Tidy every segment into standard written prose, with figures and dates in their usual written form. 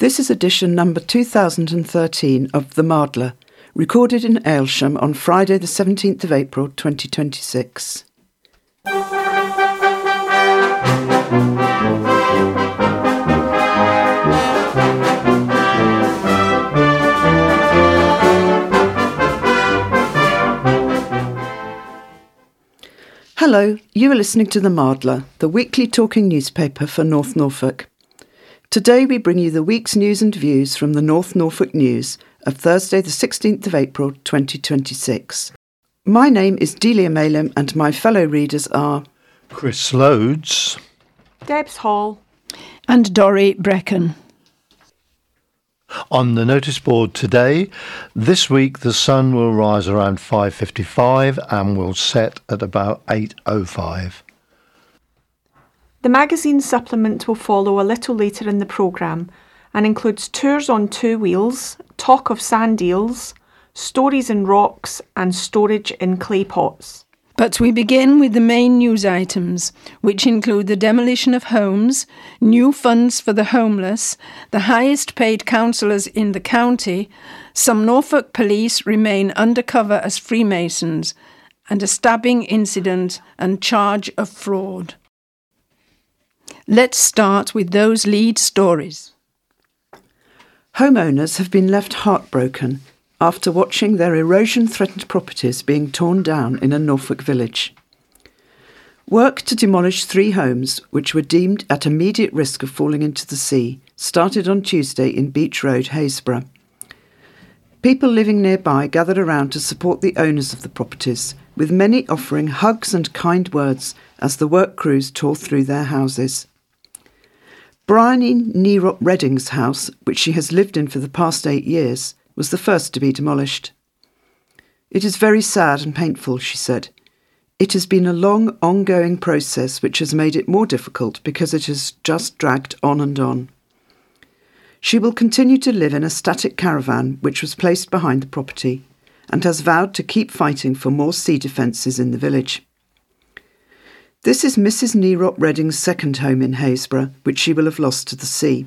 This is edition number 2013 of The Mardler, recorded in Aylsham on Friday the 17th of April 2026. Hello, you are listening to The Mardler, the weekly talking newspaper for North Norfolk. Today we bring you the week's news and views from the North Norfolk News of Thursday the 16th of April 2026. My name is Delia Malem and my fellow readers are Chris Loads, Debs Hall and Dorrie Brecken. On the notice board today, this week the sun will rise around 5:55 and will set at about 8:05. The magazine supplement will follow a little later in the programme and includes tours on two wheels, talk of sand eels, stories in rocks and storage in clay pots. But we begin with the main news items, which include the demolition of homes, new funds for the homeless, the highest paid councillors in the county, some Norfolk police remain undercover as Freemasons, and a stabbing incident and charge of fraud. Let's start with those lead stories. Homeowners have been left heartbroken after watching their erosion-threatened properties being torn down in a Norfolk village. Work to demolish 3 homes, which were deemed at immediate risk of falling into the sea, started on Tuesday in Beach Road, Haysborough. People living nearby gathered around to support the owners of the properties, with many offering hugs and kind words as the work crews tore through their houses. Bryony Nerop Redding's house, which she has lived in for the past 8 years, was the first to be demolished. "It is very sad and painful," she said. "It has been a long, ongoing process which has made it more difficult because it has just dragged on and on." She will continue to live in a static caravan which was placed behind the property and has vowed to keep fighting for more sea defences in the village. This is Mrs. Nerop Redding's second home in Haysborough, which she will have lost to the sea.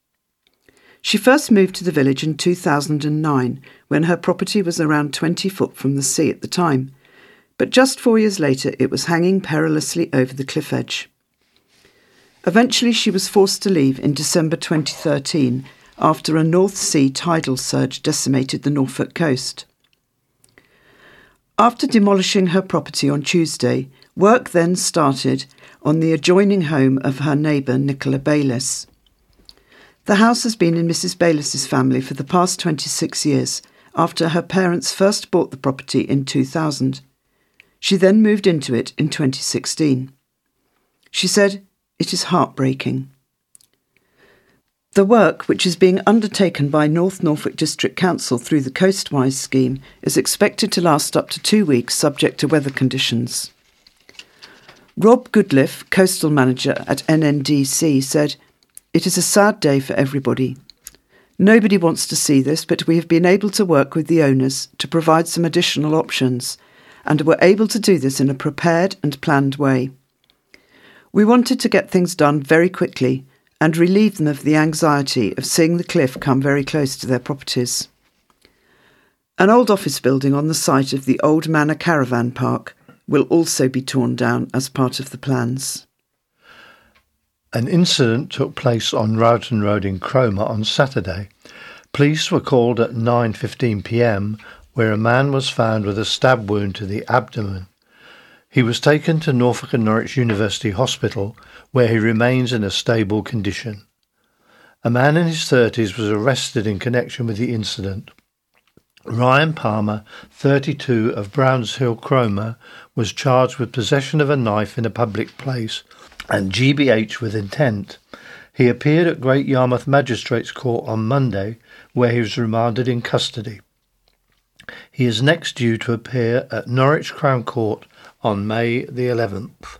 She first moved to the village in 2009, when her property was around 20 foot from the sea at the time, but just 4 years later it was hanging perilously over the cliff edge. Eventually she was forced to leave in December 2013 after a North Sea tidal surge decimated the Norfolk coast. After demolishing her property on Tuesday, work then started on the adjoining home of her neighbour Nicola Bayliss. The house has been in Mrs. Bayliss's family for the past 26 years, after her parents first bought the property in 2000. She then moved into it in 2016. She said, "It is heartbreaking." The work, which is being undertaken by North Norfolk District Council through the Coastwise scheme, is expected to last up to 2 weeks subject to weather conditions. Rob Goodliff, coastal manager at NNDC, said, "It is a sad day for everybody. Nobody wants to see this, but we have been able to work with the owners to provide some additional options, and were able to do this in a prepared and planned way. We wanted to get things done very quickly and relieve them of the anxiety of seeing the cliff come very close to their properties." An old office building on the site of the Old Manor Caravan Park will also be torn down as part of the plans. An incident took place on Rowton Road in Cromer on Saturday. Police were called at 9:15 p.m, where a man was found with a stab wound to the abdomen. He was taken to Norfolk and Norwich University Hospital, where he remains in a stable condition. A man in his 30s was arrested in connection with the incident. Ryan Palmer, 32, of Browns Hill, Cromer, was charged with possession of a knife in a public place and GBH with intent. He appeared at Great Yarmouth Magistrates Court on Monday, where he was remanded in custody. He is next due to appear at Norwich Crown Court on May the 11th.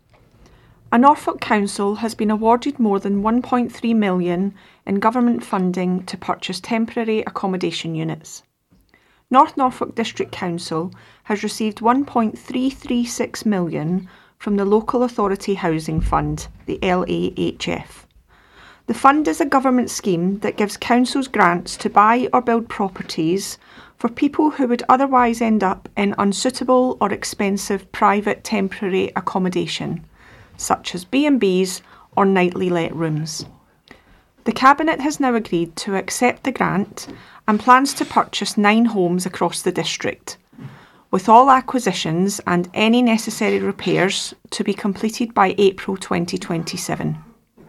A Norfolk council has been awarded more than £1.3 million in government funding to purchase temporary accommodation units. North Norfolk District Council has received £1.336 million from the Local Authority Housing Fund, the LAHF. The fund is a government scheme that gives councils grants to buy or build properties for people who would otherwise end up in unsuitable or expensive private temporary accommodation, such as B&Bs or nightly let rooms. The Cabinet has now agreed to accept the grant and plans to purchase 9 homes across the district, with all acquisitions and any necessary repairs to be completed by April 2027.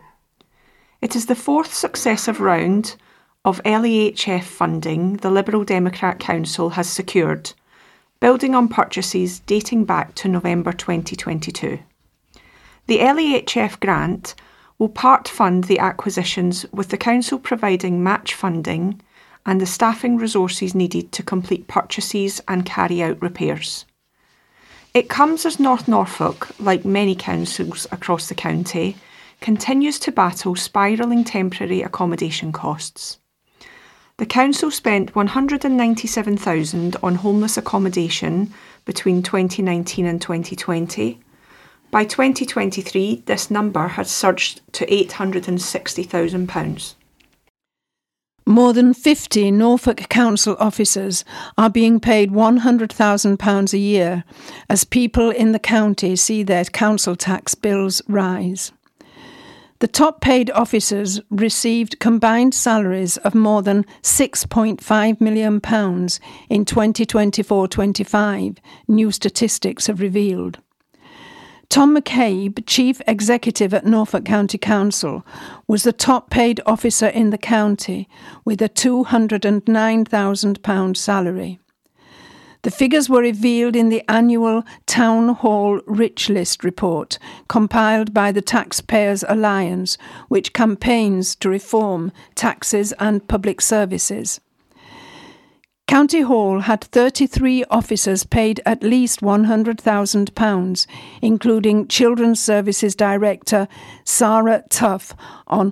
It is the 4th successive round of LEHF funding the Liberal Democrat Council has secured, building on purchases dating back to November 2022. The LEHF grant will part fund the acquisitions, with the council providing match funding and the staffing resources needed to complete purchases and carry out repairs. It comes as North Norfolk, like many councils across the county, continues to battle spiralling temporary accommodation costs. The council spent $197,000 on homeless accommodation between 2019 and 2020. By 2023, this number had surged to £860,000. More than 50 Norfolk Council officers are being paid £100,000 a year as people in the county see their council tax bills rise. The top paid officers received combined salaries of more than £6.5 million in 2024-25, new statistics have revealed. Tom McCabe, Chief Executive at Norfolk County Council, was the top paid officer in the county with a £209,000 salary. The figures were revealed in the annual Town Hall Rich List report compiled by the Taxpayers Alliance, which campaigns to reform taxes and public services. County Hall had 33 officers paid at least £100,000, including Children's Services Director Sarah Tuff on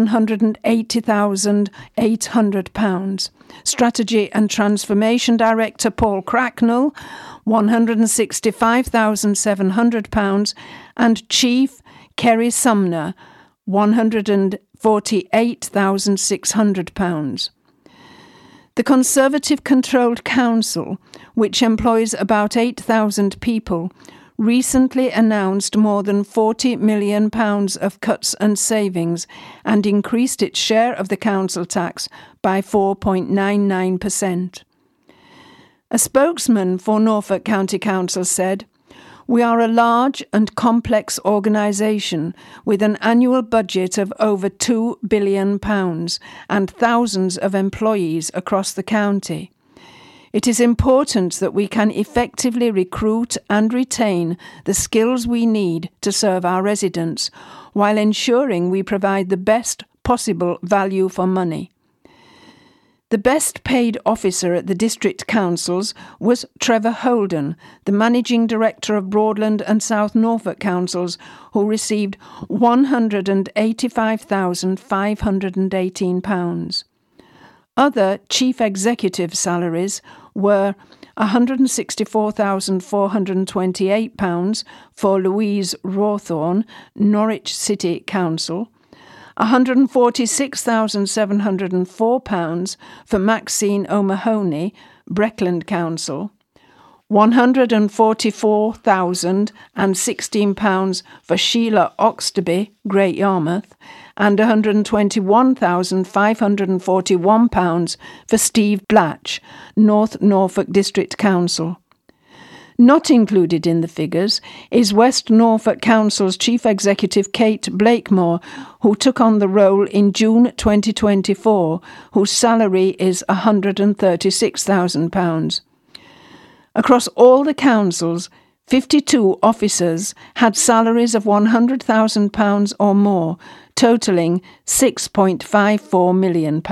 £180,800, Strategy and Transformation Director Paul Cracknell £165,700, and Chief Kerry Sumner £148,600. The Conservative-controlled council, which employs about 8,000 people, recently announced more than £40 million of cuts and savings and increased its share of the council tax by 4.99%. A spokesman for Norfolk County Council said, "We are a large and complex organisation with an annual budget of over £2 billion and thousands of employees across the county. It is important that we can effectively recruit and retain the skills we need to serve our residents, while ensuring we provide the best possible value for money." The best paid officer at the district councils was Trevor Holden, the managing director of Broadland and South Norfolk councils, who received £185,518. Other chief executive salaries were £164,428 for Louise Rawthorne, Norwich City Council, £146,704 for Maxine O'Mahony, Breckland Council, £144,016 for Sheila Oxtoby, Great Yarmouth, and £121,541 for Steve Blatch, North Norfolk District Council. Not included in the figures is West Norfolk Council's Chief Executive Kate Blakemore, who took on the role in June 2024, whose salary is £136,000. Across all the councils, 52 officers had salaries of £100,000 or more, totalling £6.54 million.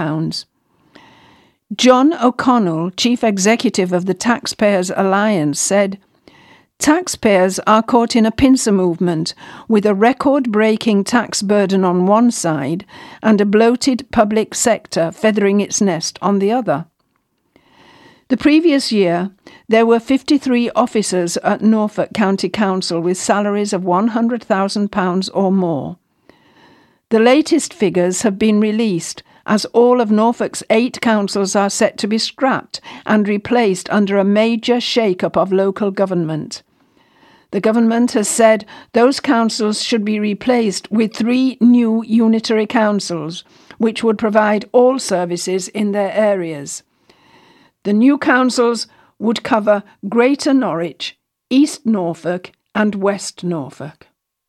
John O'Connell, Chief Executive of the Taxpayers Alliance, said, "Taxpayers are caught in a pincer movement, with a record-breaking tax burden on one side and a bloated public sector feathering its nest on the other." The previous year, there were 53 officers at Norfolk County Council with salaries of £100,000 or more. The latest figures have been released as all of Norfolk's 8 councils are set to be scrapped and replaced under a major shake-up of local government. The government has said those councils should be replaced with 3 new unitary councils, which would provide all services in their areas. The new councils would cover Greater Norwich, East Norfolk and West Norfolk.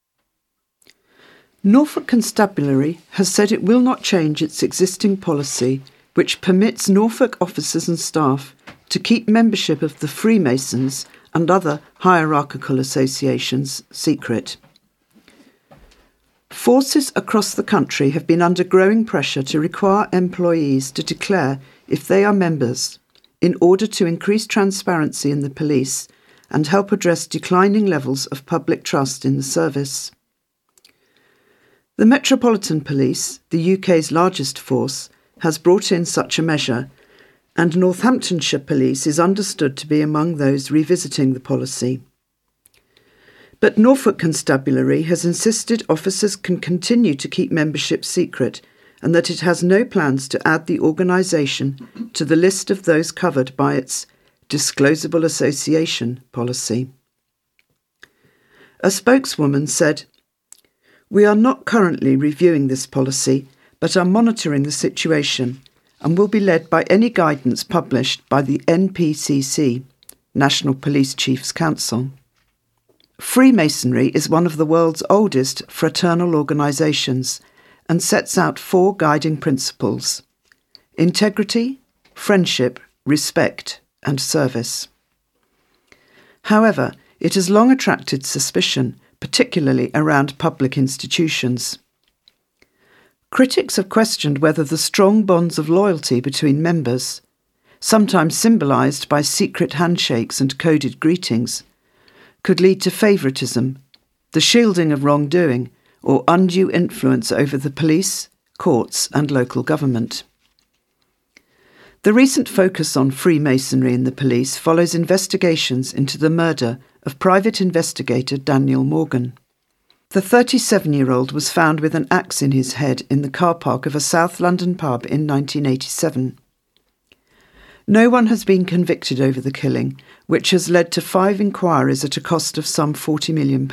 Norfolk Constabulary has said it will not change its existing policy, which permits Norfolk officers and staff to keep membership of the Freemasons and other hierarchical associations secret. Forces across the country have been under growing pressure to require employees to declare if they are members in order to increase transparency in the police and help address declining levels of public trust in the service. The Metropolitan Police, the UK's largest force, has brought in such a measure, and Northamptonshire Police is understood to be among those revisiting the policy. But Norfolk Constabulary has insisted officers can continue to keep membership secret and that it has no plans to add the organisation to the list of those covered by its disclosable association policy. A spokeswoman said, "We are not currently reviewing this policy, but are monitoring the situation and will be led by any guidance published by the NPCC, National Police Chiefs Council." Freemasonry is one of the world's oldest fraternal organisations and sets out 4 guiding principles: integrity, friendship, respect, and service. However, it has long attracted suspicion, particularly around public institutions. Critics have questioned whether the strong bonds of loyalty between members, sometimes symbolised by secret handshakes and coded greetings, could lead to favouritism, the shielding of wrongdoing, or undue influence over the police, courts and local government. The recent focus on Freemasonry in the police follows investigations into the murder of private investigator Daniel Morgan. The 37-year-old was found with an axe in his head in the car park of a South London pub in 1987. No one has been convicted over the killing, which has led to 5 inquiries at a cost of some £40 million.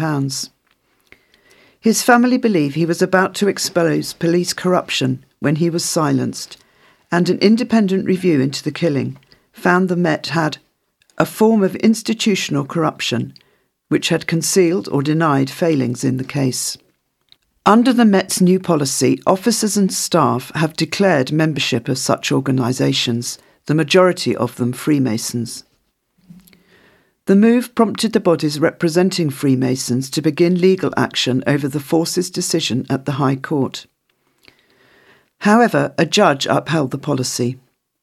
His family believe he was about to expose police corruption when he was silenced, and an independent review into the killing found the Met had a form of institutional corruption which had concealed or denied failings in the case. Under the Met's new policy, officers and staff have declared membership of such organisations, the majority of them Freemasons. The move prompted the bodies representing Freemasons to begin legal action over the force's decision at the High Court. However, a judge upheld the policy.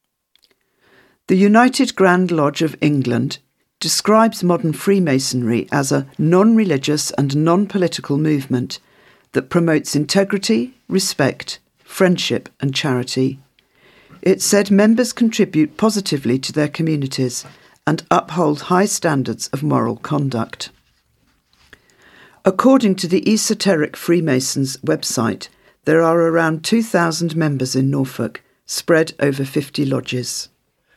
The United Grand Lodge of England describes modern Freemasonry as a non-religious and non-political movement that promotes integrity, respect, friendship and charity. It said members contribute positively to their communities and uphold high standards of moral conduct. According to the Esoteric Freemasons website, there are around 2,000 members in Norfolk, spread over 50 lodges.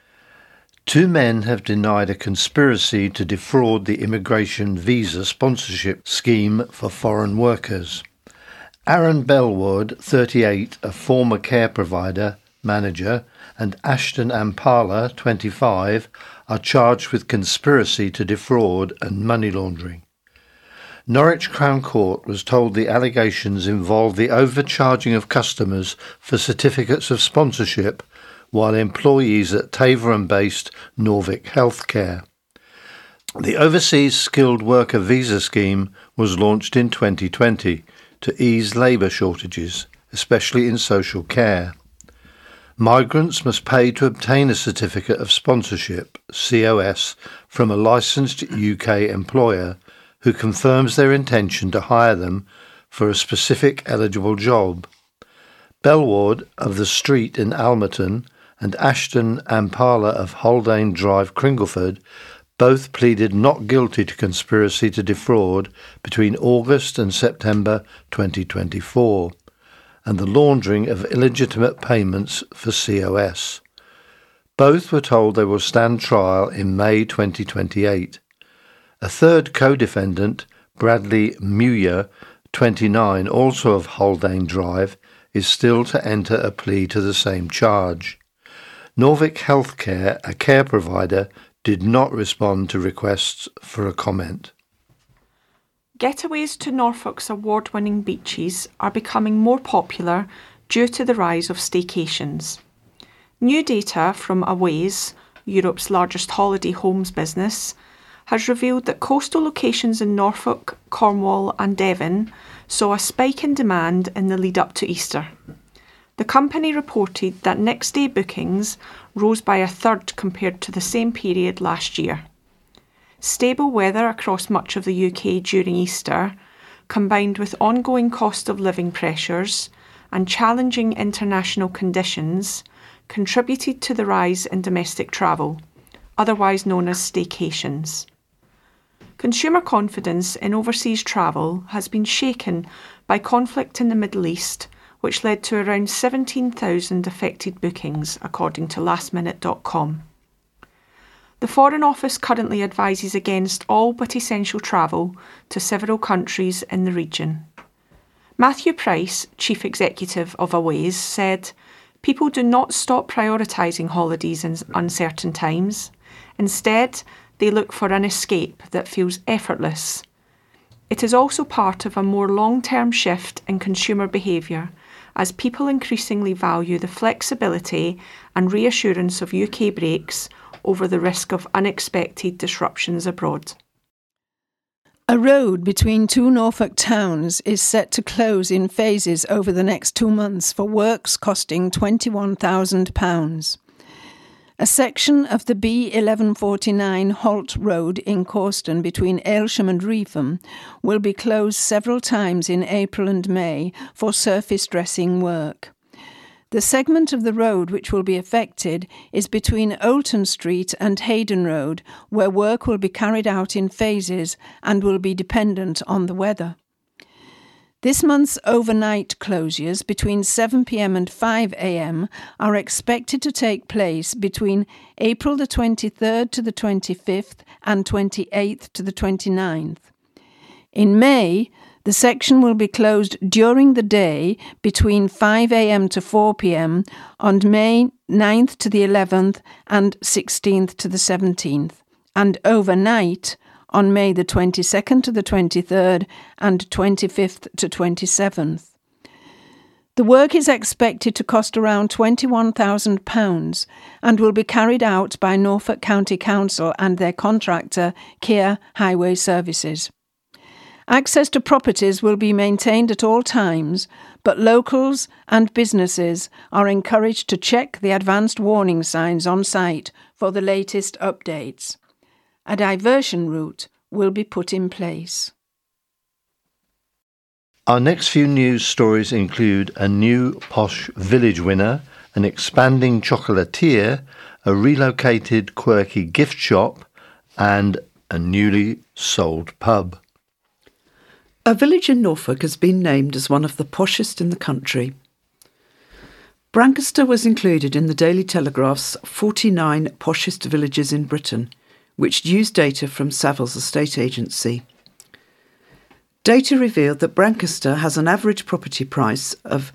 2 men have denied a conspiracy to defraud the immigration visa sponsorship scheme for foreign workers. Aaron Bellwood, 38, a former care provider, manager, and Ashton Ampala, 25, are charged with conspiracy to defraud and money laundering. Norwich Crown Court was told the allegations involved the overcharging of customers for certificates of sponsorship while employees at Tavorham-based Norvic Healthcare. The Overseas Skilled Worker Visa Scheme was launched in 2020 to ease labour shortages, especially in social care. Migrants must pay to obtain a Certificate of Sponsorship, COS, from a licensed UK employer who confirms their intention to hire them for a specific eligible job. Bellward of the Street in Almerton and Ashton Ampala of Haldane Drive, Cringleford, both pleaded not guilty to conspiracy to defraud between August and September 2024. and the laundering of illegitimate payments for COS. Both were told they will stand trial in May 2028. A third co-defendant, Bradley Muir, 29, also of Haldane Drive, is still to enter a plea to the same charge. Norvic Healthcare, a care provider, did not respond to requests for a comment. Getaways to Norfolk's award-winning beaches are becoming more popular due to the rise of staycations. New data from Aways, Europe's largest holiday homes business, has revealed that coastal locations in Norfolk, Cornwall and Devon saw a spike in demand in the lead up to Easter. The company reported that next day bookings rose by a third compared to the same period last year. Stable weather across much of the UK during Easter, combined with ongoing cost of living pressures and challenging international conditions, contributed to the rise in domestic travel, otherwise known as staycations. Consumer confidence in overseas travel has been shaken by conflict in the Middle East, which led to around 17,000 affected bookings, according to lastminute.com. The Foreign Office currently advises against all but essential travel to several countries in the region. Matthew Price, Chief Executive of Aways, said, "People do not stop prioritising holidays in uncertain times. Instead, they look for an escape that feels effortless. It is also part of a more long-term shift in consumer behaviour as people increasingly value the flexibility and reassurance of UK breaks over the risk of unexpected disruptions abroad." A road between two Norfolk towns is set to close in phases over the next 2 months for works costing £21,000. A section of the B1149 Holt Road in Corston between Aylsham and Reetham will be closed several times in April and May for surface dressing work. The segment of the road which will be affected is between Oulton Street and Hayden Road, where work will be carried out in phases and will be dependent on the weather. This month's overnight closures between 7 p.m. and 5 a.m. are expected to take place between April the 23rd to the 25th and 28th to the 29th. In May, the section will be closed during the day between 5 a.m. to 4 p.m. on May 9th to the 11th and 16th to the 17th, and overnight on May the 22nd to the 23rd and 25th to 27th. The work is expected to cost around £21,000 and will be carried out by Norfolk County Council and their contractor, Kier Highway Services. Access to properties will be maintained at all times, but locals and businesses are encouraged to check the advanced warning signs on site for the latest updates. A diversion route will be put in place. Our next few news stories include a new posh village winner, an expanding chocolatier, a relocated quirky gift shop, and a newly sold pub. A village in Norfolk has been named as one of the poshest in the country. Brancaster was included in the Daily Telegraph's 49 poshest villages in Britain, which used data from Savills Estate Agency. Data revealed that Brancaster has an average property price of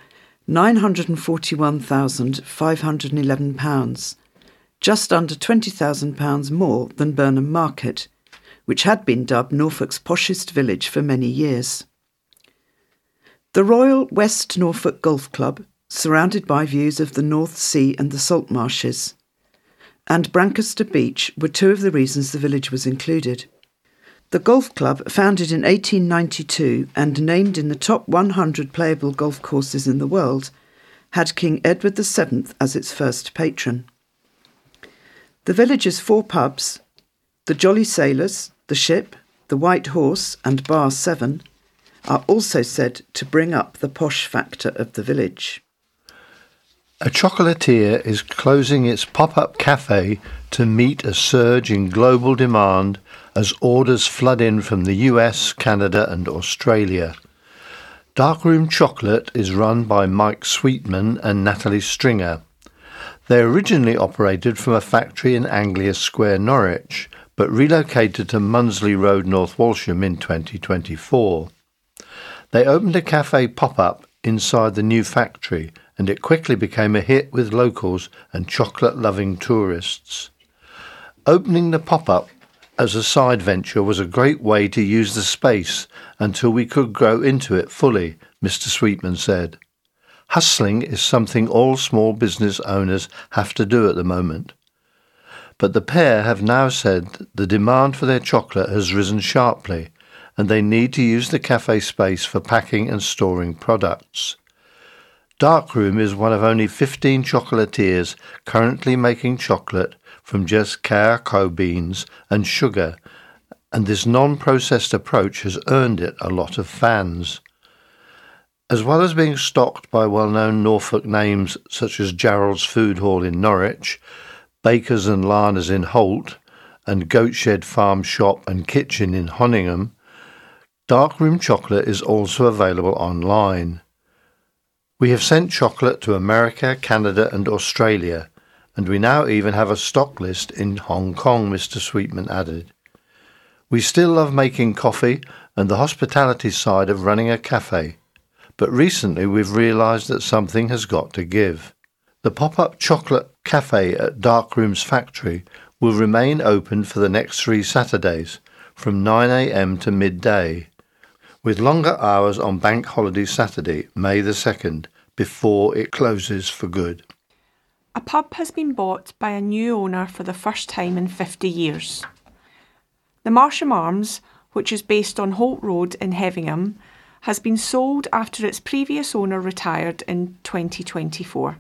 £941,511, just under £20,000 more than Burnham Market, which had been dubbed Norfolk's poshest village for many years. The Royal West Norfolk Golf Club, surrounded by views of the North Sea and the salt marshes, and Brancaster Beach were two of the reasons the village was included. The golf club, founded in 1892 and named in the top 100 playable golf courses in the world, had King Edward VII as its first patron. The village's 4 pubs, the Jolly Sailors, the Ship, the White Horse and Bar 7, are also said to bring up the posh factor of the village. A chocolatier is closing its pop-up cafe to meet a surge in global demand as orders flood in from the US, Canada and Australia. Darkroom Chocolate is run by Mike Sweetman and Natalie Stringer. They originally operated from a factory in Anglia Square, Norwich, but relocated to Munsley Road, North Walsham in 2024. They opened a cafe pop-up inside the new factory, and it quickly became a hit with locals and chocolate-loving tourists. Opening the pop-up as a side venture was a great way to use the space until we could grow into it fully, Mr. Sweetman said. Hustling is something all small business owners have to do at the moment. But the pair have now said the demand for their chocolate has risen sharply, and they need to use the cafe space for packing and storing products. Darkroom is one of only 15 chocolatiers currently making chocolate from just cacao beans and sugar, and this non-processed approach has earned it a lot of fans. As well as being stocked by well-known Norfolk names such as Gerald's Food Hall in Norwich, Bakers and Larners in Holt, and Goatshed Farm Shop and Kitchen in Honingham, Darkroom Chocolate is also available online. We have sent chocolate to America, Canada and Australia, and we now even have a stock list in Hong Kong, Mr. Sweetman added. We still love making coffee and the hospitality side of running a cafe, but recently we've realised that something has got to give. The pop-up chocolate cafe at Darkroom's factory will remain open for the next 3 Saturdays, from 9 a.m. to midday, with longer hours on Bank Holiday Saturday, May the 2nd, before it closes for good. A pub has been bought by a new owner for the first time in 50 years. The Marsham Arms, which is based on Holt Road in Heavingham, has been sold after its previous owner retired in 2024.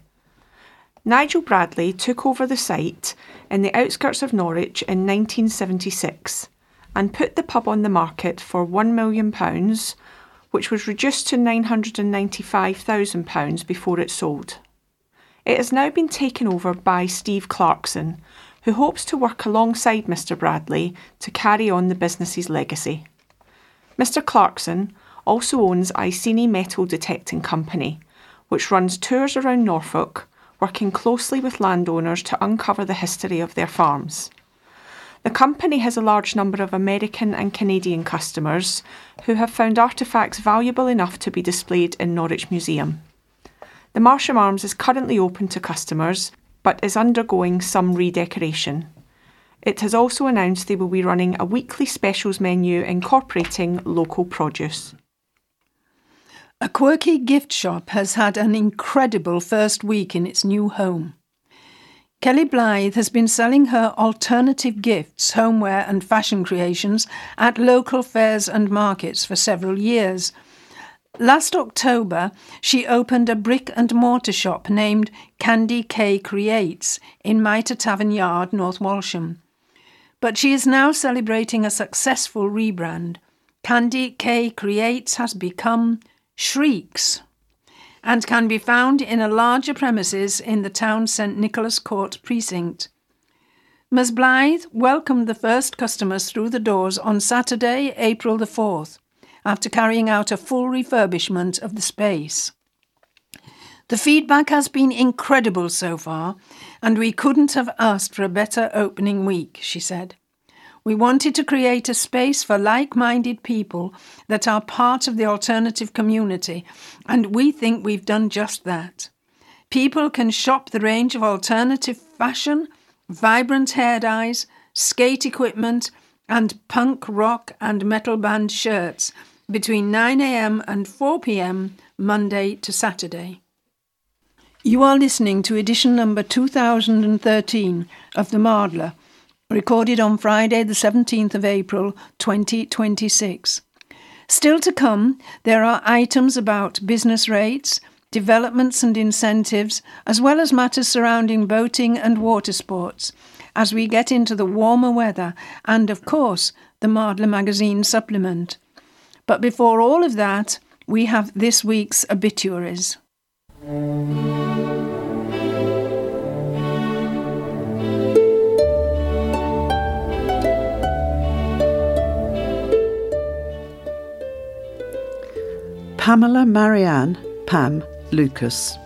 Nigel Bradley took over the site in the outskirts of Norwich in 1976 and put the pub on the market for £1 million, which was reduced to £995,000 before it sold. It has now been taken over by Steve Clarkson, who hopes to work alongside Mr. Bradley to carry on the business's legacy. Mr. Clarkson also owns Iceni Metal Detecting Company, which runs tours around Norfolk, working closely with landowners to uncover the history of their farms. The company has a large number of American and Canadian customers who have found artefacts valuable enough to be displayed in Norwich Museum. The Marsham Arms is currently open to customers, but is undergoing some redecoration. It has also announced they will be running a weekly specials menu incorporating local produce. A quirky gift shop has had an incredible first week in its new home. Kelly Blythe has been selling her alternative gifts, homeware and fashion creations at local fairs and markets for several years. Last October, she opened a brick and mortar shop named Candy K Creates in Mitre Tavern Yard, North Walsham. But she is now celebrating a successful rebrand. Candy K Creates has become Shrieks and can be found in a larger premises in the town St Nicholas Court precinct. Ms Blythe welcomed the first customers through the doors on Saturday, April the 4th, after carrying out a full refurbishment of the space. The feedback has been incredible so far, and we couldn't have asked for a better opening week, she said. We wanted to create a space for like-minded people that are part of the alternative community, and we think we've done just that. People can shop the range of alternative fashion, vibrant hair dyes, skate equipment, and punk, rock and metal band shirts between 9 a.m. and 4 p.m. Monday to Saturday. You are listening to edition number 2013 of The Mardler, recorded on Friday the 17th of April 2026. Still to come, there are items about business rates, developments and incentives, as well as matters surrounding boating and water sports, as we get into the warmer weather and, of course, the Mardler magazine supplement. But before all of that, we have this week's obituaries. Pamela Marianne Pam Lucas.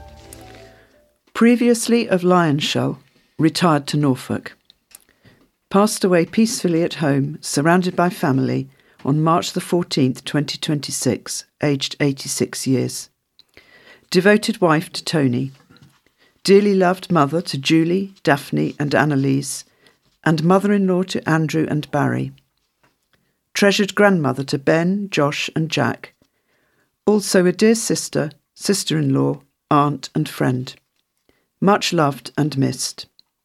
Previously of Lyonshall, retired to Norfolk. Passed away peacefully at home, surrounded by family, on March the 14th, 2026, aged 86 years. Devoted wife to Tony. Dearly loved mother to Julie, Daphne and Annalise, and mother-in-law to Andrew and Barry. Treasured grandmother to Ben, Josh and Jack. Also a dear sister, sister-in-law, aunt and friend. Much loved and missed.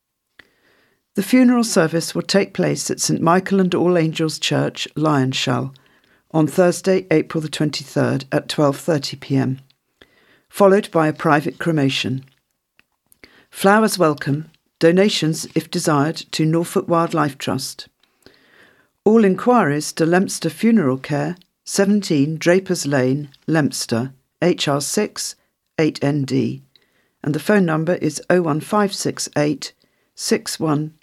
The funeral service will take place at St Michael and All Angels Church, Lyonshall, on Thursday, April the 23rd at 12:30 p.m, followed by a private cremation. Flowers welcome, donations if desired to Norfolk Wildlife Trust. All inquiries to Lempster Funeral Care, 17 Drapers Lane, Lempster, HR6 8ND, and the phone number is 01568 61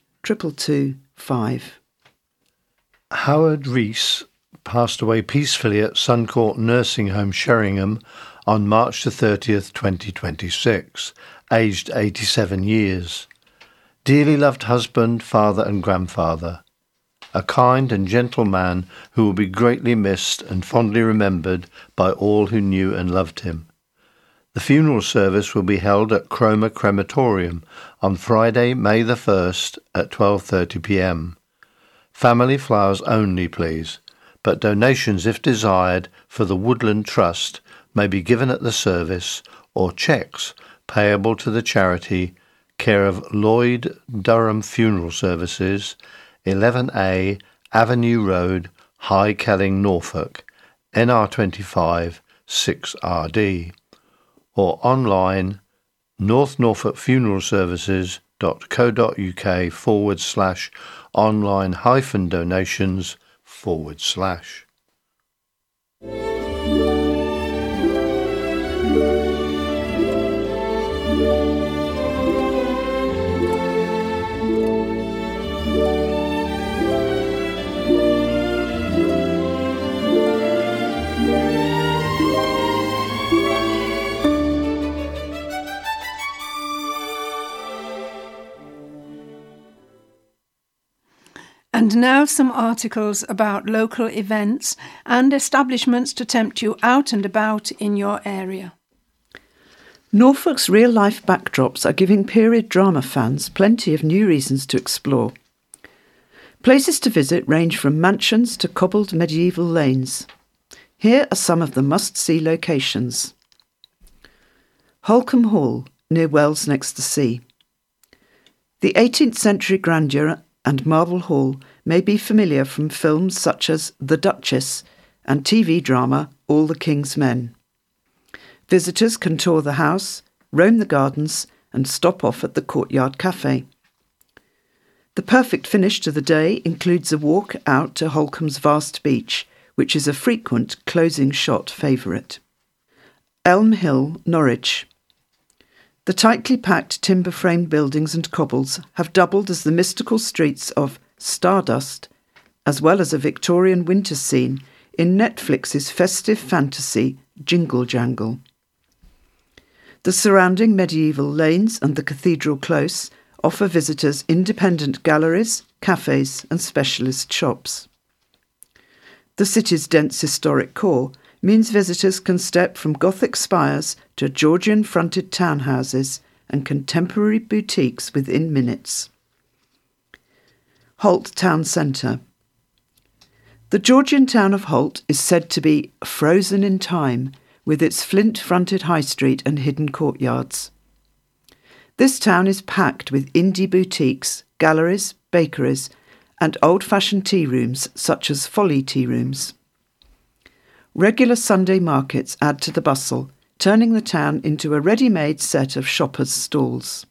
22225. Howard Rees passed away peacefully at Suncourt Nursing Home, Sheringham, on March the 30th, 2026, aged 87 years. Dearly loved husband, father and grandfather. A kind and gentle man who will be greatly missed and fondly remembered by all who knew and loved him. The funeral service will be held at Cromer Crematorium on Friday, May the 1st at 12:30 p.m. Family flowers only, please, but donations, if desired, for the Woodland Trust may be given at the service or cheques payable to the charity, care of Lloyd Durham Funeral Services, 11A Avenue Road, High Kelling, Norfolk, NR25 6RD, or online northnorfolkfuneralservices.co.uk/online-donations/. And now some articles about local events and establishments to tempt you out and about in your area. Norfolk's real-life backdrops are giving period drama fans plenty of new reasons to explore. Places to visit range from mansions to cobbled medieval lanes. Here are some of the must-see locations. Holcombe Hall, near Wells next the sea. The 18th century grandeur and marble hall may be familiar from films such as The Duchess and TV drama All the King's Men. Visitors can tour the house, roam the gardens and stop off at the Courtyard Cafe. The perfect finish to the day includes a walk out to Holcombe's vast beach, which is a frequent closing shot favourite. Elm Hill, Norwich. The tightly packed timber-framed buildings and cobbles have doubled as the mystical streets of Stardust, as well as a Victorian winter scene in Netflix's festive fantasy Jingle Jangle. The surrounding medieval lanes and the Cathedral Close offer visitors independent galleries, cafes and specialist shops. The city's dense historic core means visitors can step from Gothic spires to Georgian-fronted townhouses and contemporary boutiques within minutes. Holt Town Centre. The Georgian town of Holt is said to be frozen in time with its flint-fronted high street and hidden courtyards. This town is packed with indie boutiques, galleries, bakeries and old-fashioned tea rooms such as Folly Tea Rooms. Regular Sunday markets add to the bustle, turning the town into a ready-made set of shoppers' stalls.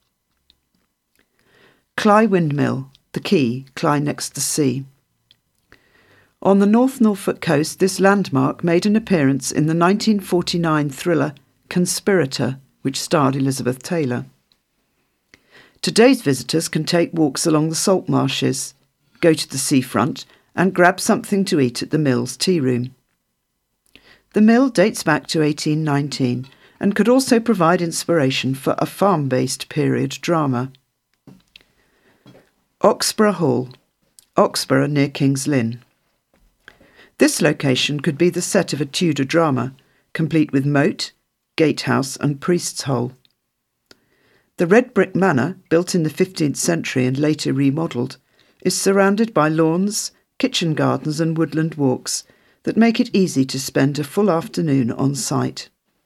Cley Windmill, the quay, Cley next the sea. On the North Norfolk coast, this landmark made an appearance in the 1949 thriller Conspirator, which starred Elizabeth Taylor. Today's visitors can take walks along the salt marshes, go to the seafront and grab something to eat at the Mills Tea Room. The mill dates back to 1819 and could also provide inspiration for a farm-based period drama. Oxborough Hall, Oxborough near King's Lynn. This location could be the set of a Tudor drama, complete with moat, gatehouse and priest's hole. The red brick manor, built in the 15th century and later remodelled, is surrounded by lawns, kitchen gardens and woodland walks that make it easy to spend a full afternoon on site.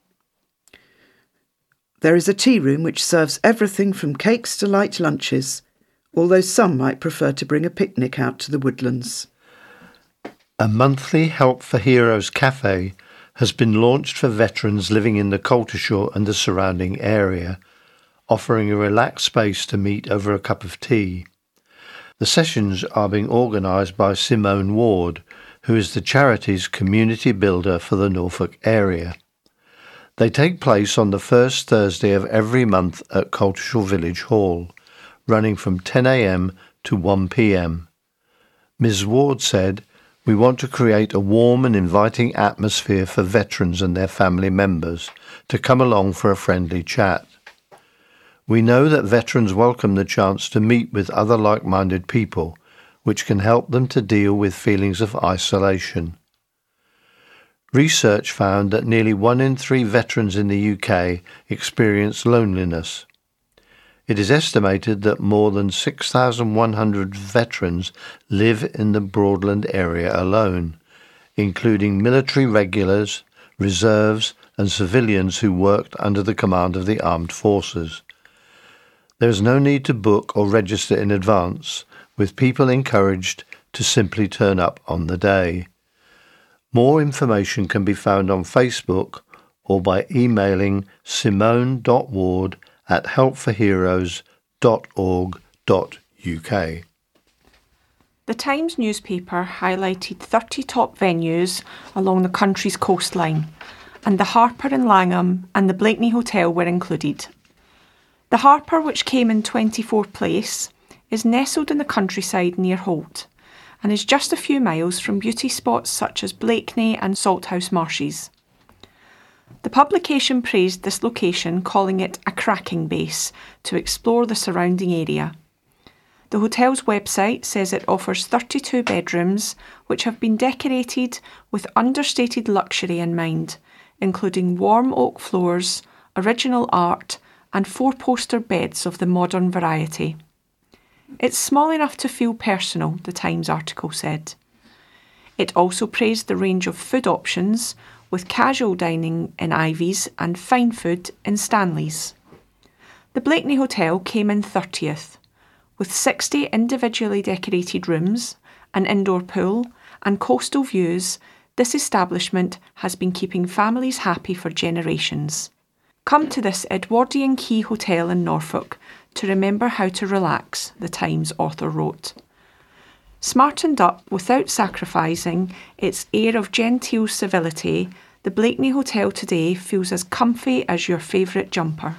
There is a tea room which serves everything from cakes to light lunches, although some might prefer to bring a picnic out to the woodlands. A monthly Help for Heroes cafe has been launched for veterans living in the Coltishall and the surrounding area, offering a relaxed space to meet over a cup of tea. The sessions are being organised by Simone Ward, who is the charity's community builder for the Norfolk area. They take place on the first Thursday of every month at Coltishall Village Hall, running from 10 a.m. to 1 p.m. Ms. Ward said, "We want to create a warm and inviting atmosphere for veterans and their family members to come along for a friendly chat. We know that veterans welcome the chance to meet with other like-minded people, which can help them to deal with feelings of isolation." Research found that nearly 1 in 3 veterans in the UK experience loneliness. It is estimated that more than 6,100 veterans live in the Broadland area alone, including military regulars, reserves and civilians who worked under the command of the armed forces. There is no need to book or register in advance, with people encouraged to simply turn up on the day. More information can be found on Facebook or by emailing simone.ward@helpforheroes.org.uk. The Times newspaper highlighted 30 top venues along the country's coastline, and the Harper in Langham and the Blakeney Hotel were included. The Harper, which came in 24th place, is nestled in the countryside near Holt and is just a few miles from beauty spots such as Blakeney and Salthouse Marshes. The publication praised this location, calling it a cracking base to explore the surrounding area. The hotel's website says it offers 32 bedrooms which have been decorated with understated luxury in mind, including warm oak floors, original art and 4-poster beds of the modern variety. It's small enough to feel personal, the Times article said. It also praised the range of food options, with casual dining in Ivy's and fine food in Stanley's. The Blakeney Hotel came in 30th. With 60 individually decorated rooms, an indoor pool and coastal views, this establishment has been keeping families happy for generations. Come to this Edwardian Quay Hotel in Norfolk to remember how to relax, the Times author wrote. Smartened up without sacrificing its air of genteel civility, the Blakeney Hotel today feels as comfy as your favourite jumper.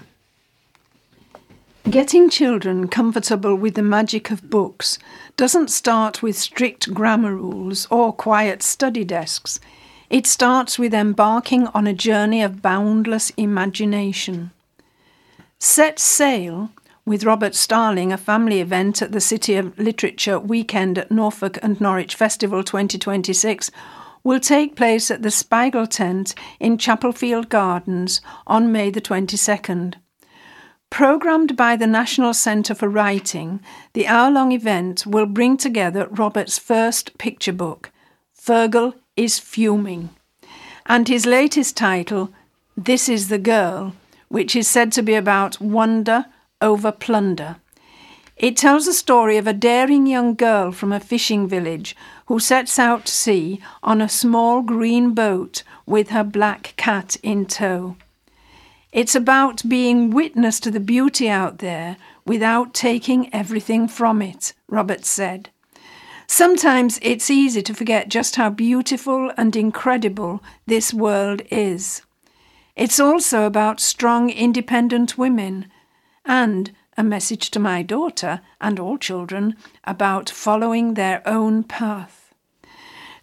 Getting children comfortable with the magic of books doesn't start with strict grammar rules or quiet study desks. It starts with embarking on a journey of boundless imagination. Set Sail, with Robert Starling, a family event at the City of Literature weekend at Norfolk and Norwich Festival 2026, will take place at the Spiegel Tent in Chapelfield Gardens on May the 22nd. Programmed by the National Centre for Writing, the hour-long event will bring together Robert's first picture book, Fergal is Fuming, and his latest title, This is the Girl, which is said to be about wonder over plunder. It tells the story of a daring young girl from a fishing village who sets out to sea on a small green boat with her black cat in tow. It's about being witness to the beauty out there without taking everything from it, Robert said. Sometimes it's easy to forget just how beautiful and incredible this world is. It's also about strong, independent women and a message to my daughter and all children about following their own path.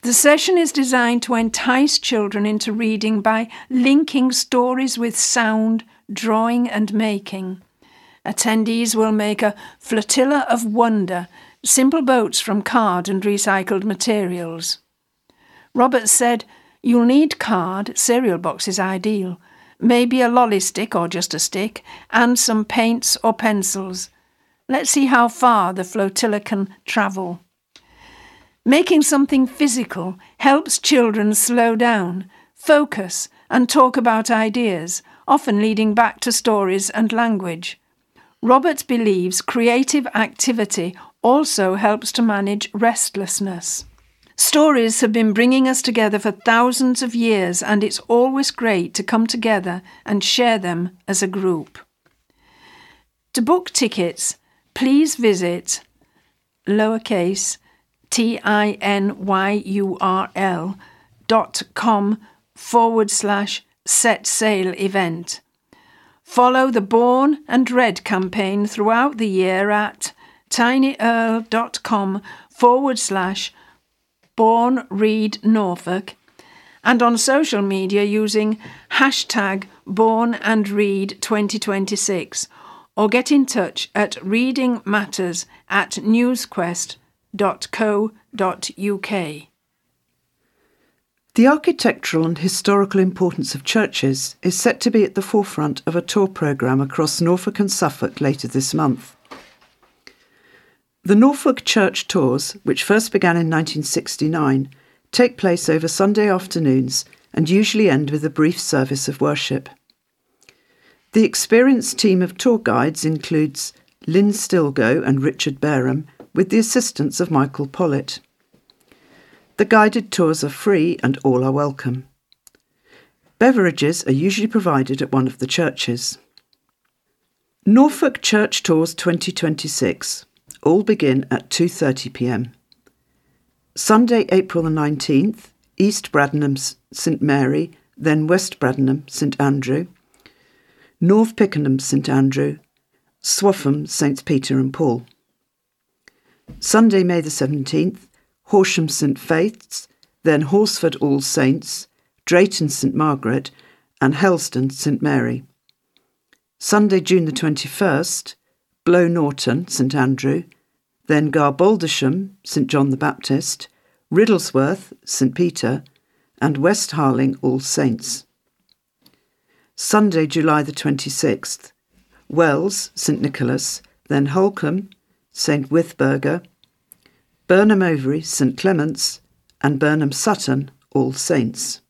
The session is designed to entice children into reading by linking stories with sound, drawing and making. Attendees will make a flotilla of wonder, simple boats from card and recycled materials. Robert said, "You'll need card, cereal box is ideal, maybe a lolly stick or just a stick, and some paints or pencils. Let's see how far the flotilla can travel." Making something physical helps children slow down, focus, and talk about ideas, often leading back to stories and language. Robert believes creative activity also helps to manage restlessness. Stories have been bringing us together for thousands of years, and it's always great to come together and share them as a group. To book tickets, please visit lowercase tinyurl.com/set sail event. Follow the Born and Read campaign throughout the year at tinyurl.com/Born Read Norfolk and on social media using hashtag Born and Read 2026 or get in touch at readingmatters@newsquest.co.uk. The architectural and historical importance of churches is set to be at the forefront of a tour programme across Norfolk and Suffolk later this month. The Norfolk Church Tours, which first began in 1969, take place over Sunday afternoons and usually end with a brief service of worship. The experienced team of tour guides includes Lynn Stilgo and Richard Bareham, with the assistance of Michael Pollitt. The guided tours are free and all are welcome. Beverages are usually provided at one of the churches. Norfolk Church Tours 2026 all begin at 2:30 p.m. Sunday, April the 19th, East Bradenham St Mary, then West Bradenham St Andrew, North Pickenham St Andrew, Swaffham St Peter and Paul. Sunday, May the 17th, Horsham St Faith's, then Horsford All Saints, Drayton St Margaret and Helston St Mary. Sunday, June the 21st, Blow Norton St Andrew, then Garbaldersham St John the Baptist, Riddlesworth St Peter and West Harling All Saints. Sunday, July the 26th, Wells St Nicholas, then Holcombe St Withburger, Burnham Overy St Clements and Burnham Sutton All Saints.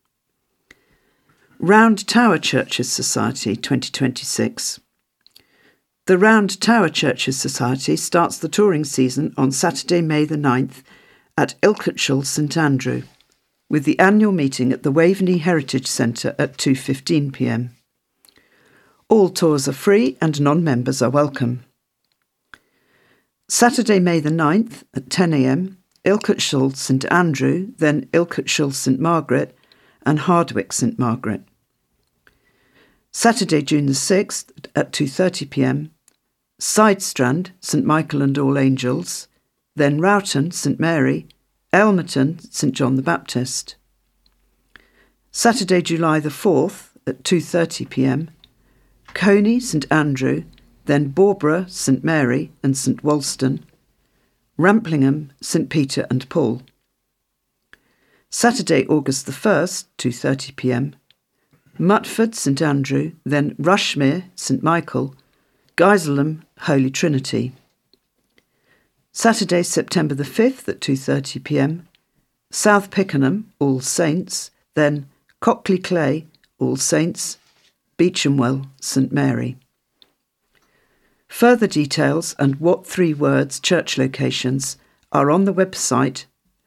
Round Tower Churches Society 2026. The Round Tower Churches Society starts the touring season on Saturday, May the 9th at Ilketshall St Andrew, with the annual meeting at the Waveney Heritage Centre at 2:15 p.m. All tours are free and non-members are welcome. Saturday, May the 9th at 10 a.m, Ilketshall St Andrew, then Ilketshall St Margaret and Hardwick St Margaret. Saturday, June the 6th at 2:30 p.m, Sidestrand St Michael and All Angels, then Rowton St Mary, Elmerton St John the Baptist. Saturday, July the 4th at 2:30 p.m, Coney St Andrew, then Barbara St Mary and St Wolston, Ramplingham St Peter and Paul. Saturday, August the 1st, 2:30 p.m, Mutford St Andrew, then Rushmere St Michael, Geiselham Holy Trinity. Saturday, September the 5th at 2:30 p.m, South Pickenham All Saints, then Cockley Clay All Saints, Beechamwell St Mary. Further details and what 3 words church locations are on the website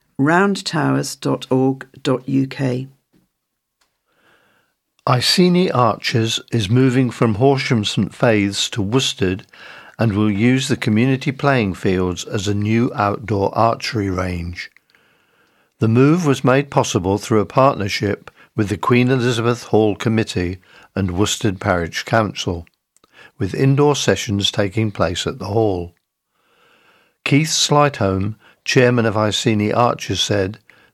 roundtowers.org.uk. Iceni Archers is moving from Horsham St Faith's to Worstead and will use the community playing fields as a new outdoor archery range. The move was made possible through a partnership with the Queen Elizabeth Hall Committee and Worstead Parish Council, with indoor sessions taking place at the hall. Keith Slightholme, chairman of Iceni Archers, said,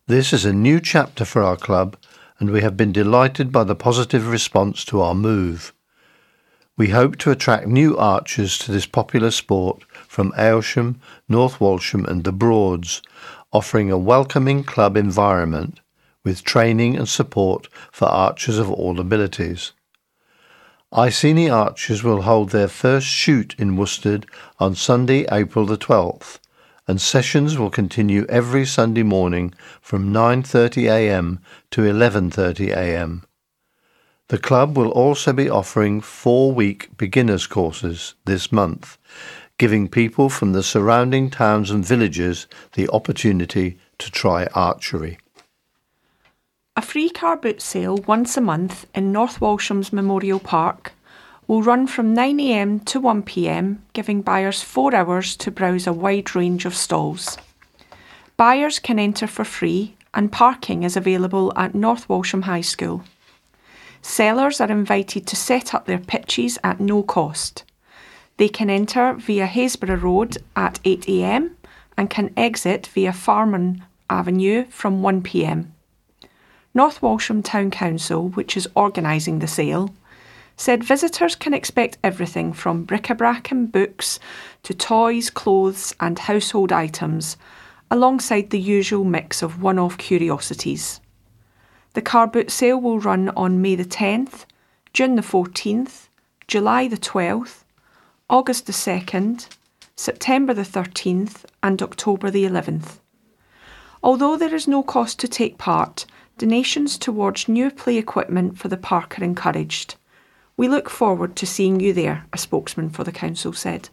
This is a new chapter for our club, and we have been delighted by the positive response to our move. We hope to attract new archers to this popular sport from Aylsham, North Walsham and the Broads, offering a welcoming club environment with training and support for archers of all abilities. Iceni Archers will hold their first shoot in Worstead on Sunday, April the 12th, and sessions will continue every Sunday morning from 9:30 a.m. to 11:30 a.m. The club will also be offering 4-week beginners courses this month, giving people from the surrounding towns and villages the opportunity to try archery. A free car boot sale once a month in North Walsham's Memorial Park will run from 9 a.m. to 1 p.m, giving buyers 4 hours to browse a wide range of stalls. Buyers can enter for free and parking is available at North Walsham High School. Sellers are invited to set up their pitches at no cost. They can enter via Haysborough Road at 8 a.m. and can exit via Farman Avenue from 1 p.m. North Walsham Town Council, which is organising the sale, said visitors can expect everything from bric-a-brac and books to toys, clothes and household items, alongside the usual mix of one-off curiosities. The car boot sale will run on May the 10th, June the 14th, July the 12th, August the 2nd, September the 13th and October the 11th. Although there is no cost to take part, donations towards new play equipment for the park are encouraged. We look forward to seeing you there, a spokesman for the council said.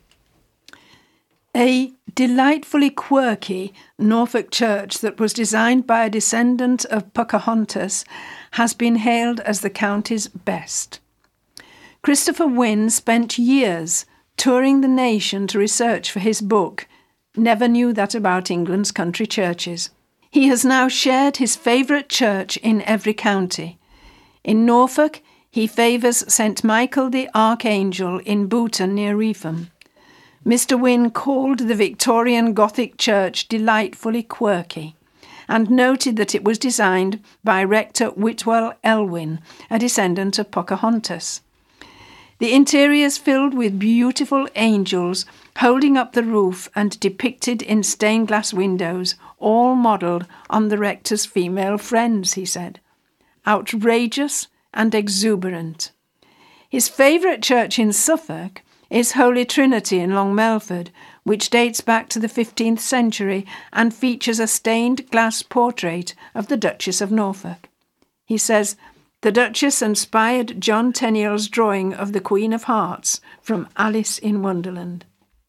A delightfully quirky Norfolk church that was designed by a descendant of Pocahontas has been hailed as the county's best. Christopher Wynne spent years touring the nation to research for his book, Never Knew That About England's Country Churches. He has now shared his favourite church in every county. In Norfolk, he favours St Michael the Archangel in Booton near Reetham. Mr Wynne called the Victorian Gothic church delightfully quirky and noted that it was designed by Rector Whitwell Elwyn, a descendant of Pocahontas. The interior is filled with beautiful angels holding up the roof and depicted in stained glass windows, all modelled on the rector's female friends, he said. Outrageous and exuberant. His favourite church in Suffolk is Holy Trinity in Long Melford, which dates back to the 15th century and features a stained glass portrait of the Duchess of Norfolk. He says, the Duchess inspired John Tenniel's drawing of the Queen of Hearts from Alice in Wonderland.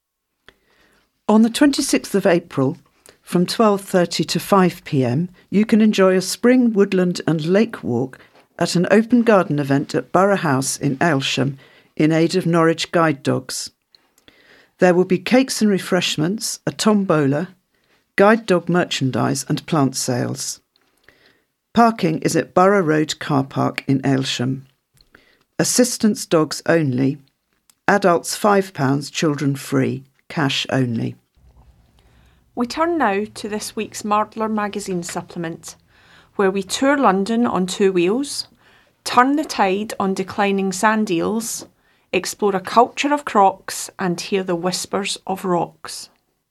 On the 26th of April, from 12:30 to 5 p.m, you can enjoy a spring woodland and lake walk at an open garden event at Borough House in Aylsham in aid of Norwich Guide Dogs. There will be cakes and refreshments, a tombola, guide dog merchandise and plant sales. Parking is at Borough Road Car Park in Aylsham. Assistance dogs only. Adults £5, children free. Cash only. We turn now to this week's Mardler magazine supplement, where we tour London on 2 wheels, turn the tide on declining sand eels, explore a culture of crocs and hear the whispers of rocks.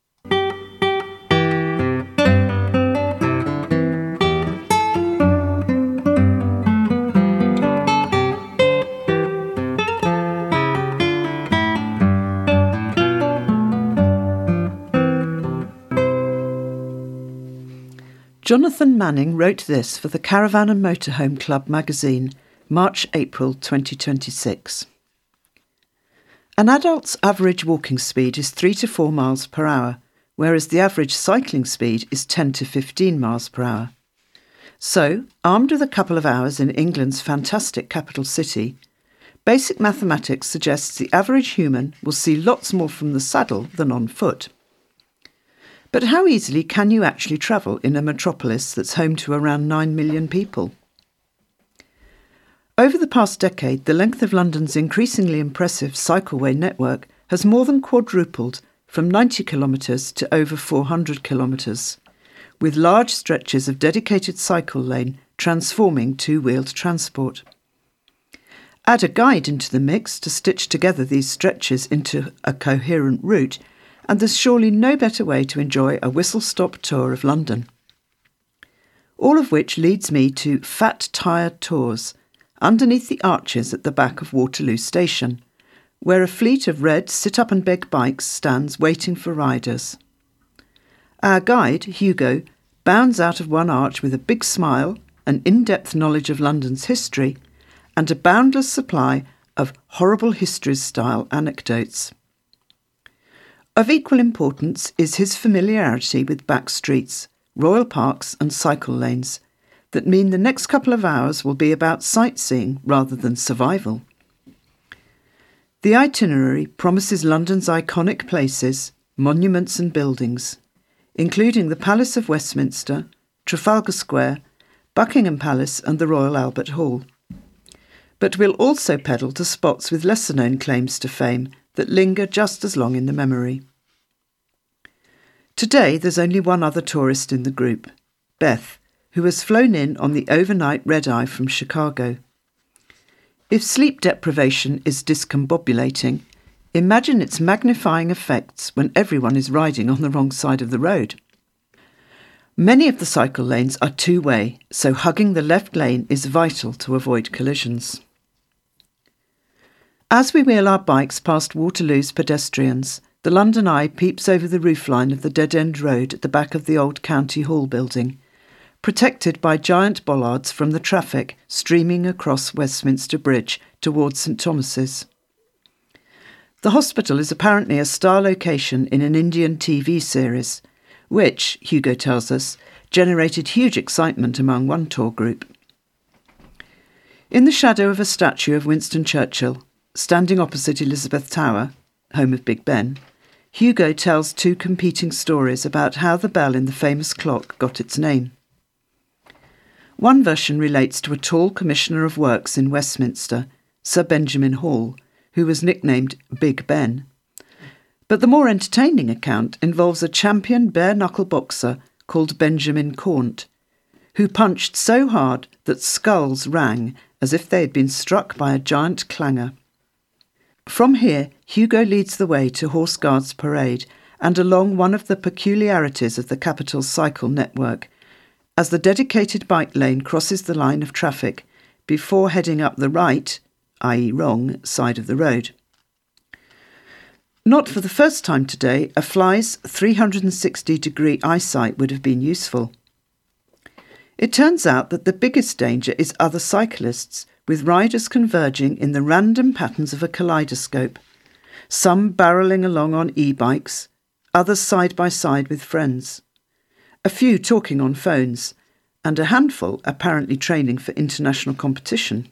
Jonathan Manning wrote this for the Caravan and Motorhome Club magazine, March-April 2026. An adult's average walking speed is 3 to 4 miles per hour, whereas the average cycling speed is 10 to 15 miles per hour. So, armed with a couple of hours in England's fantastic capital city, basic mathematics suggests the average human will see lots more from the saddle than on foot. But how easily can you actually travel in a metropolis that's home to around 9 million people? Over the past decade, the length of London's increasingly impressive cycleway network has more than quadrupled from 90 kilometres to over 400 kilometres, with large stretches of dedicated cycle lane transforming two-wheeled transport. Add a guide into the mix to stitch together these stretches into a coherent route, and there's surely no better way to enjoy a whistle-stop tour of London. All of which leads me to Fat Tired Tours, underneath the arches at the back of Waterloo Station, where a fleet of red sit-up-and-beg bikes stands waiting for riders. Our guide, Hugo, bounds out of one arch with a big smile, an in-depth knowledge of London's history, and a boundless supply of horrible histories-style anecdotes. Of equal importance is his familiarity with back streets, royal parks and cycle lanes that mean the next couple of hours will be about sightseeing rather than survival. The itinerary promises London's iconic places, monuments and buildings, including the Palace of Westminster, Trafalgar Square, Buckingham Palace and the Royal Albert Hall. But we'll also pedal to spots with lesser-known claims to fame that linger just as long in the memory. Today there's only one other tourist in the group, Beth, who has flown in on the overnight red-eye from Chicago. If sleep deprivation is discombobulating, imagine its magnifying effects when everyone is riding on the wrong side of the road. Many of the cycle lanes are two-way, so hugging the left lane is vital to avoid collisions. As we wheel our bikes past Waterloo's pedestrians, the London Eye peeps over the roofline of the dead-end road at the back of the old County Hall building, protected by giant bollards from the traffic streaming across Westminster Bridge towards St Thomas's. The hospital is apparently a star location in an Indian TV series, which, Hugo tells us, generated huge excitement among one tour group. In the shadow of a statue of Winston Churchill, standing opposite Elizabeth Tower, home of Big Ben, Hugo tells two competing stories about how the bell in the famous clock got its name. One version relates to a tall Commissioner of Works in Westminster, Sir Benjamin Hall, who was nicknamed Big Ben. But the more entertaining account involves a champion bare-knuckle boxer called Benjamin Cornt, who punched so hard that skulls rang as if they had been struck by a giant clangor. From here, Hugo leads the way to Horse Guards Parade and along one of the peculiarities of the capital's cycle network, as the dedicated bike lane crosses the line of traffic before heading up the right, i.e. wrong, side of the road. Not for the first time today, a fly's 360-degree eyesight would have been useful. It turns out that the biggest danger is other cyclists, with riders converging in the random patterns of a kaleidoscope, some barrelling along on e-bikes, others side by side with friends, a few talking on phones, and a handful apparently training for international competition.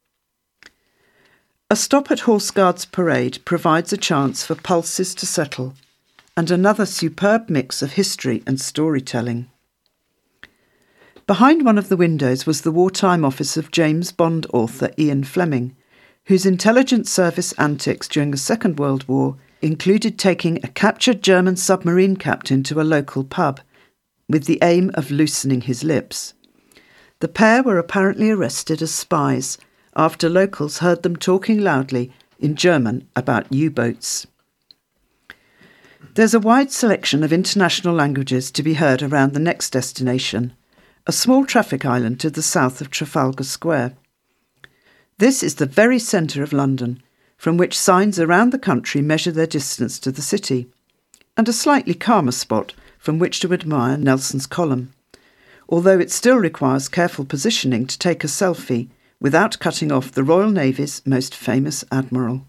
A stop at Horse Guards Parade provides a chance for pulses to settle, and another superb mix of history and storytelling. Behind one of the windows was the wartime office of James Bond author Ian Fleming, whose intelligence service antics during the Second World War included taking a captured German submarine captain to a local pub, with the aim of loosening his lips. The pair were apparently arrested as spies after locals heard them talking loudly in German about U-boats. There's a wide selection of international languages to be heard around the next destination, a small traffic island to the south of Trafalgar Square. This is the very centre of London, from which signs around the country measure their distance to the city, and a slightly calmer spot from which to admire Nelson's Column, although it still requires careful positioning to take a selfie without cutting off the Royal Navy's most famous admiral.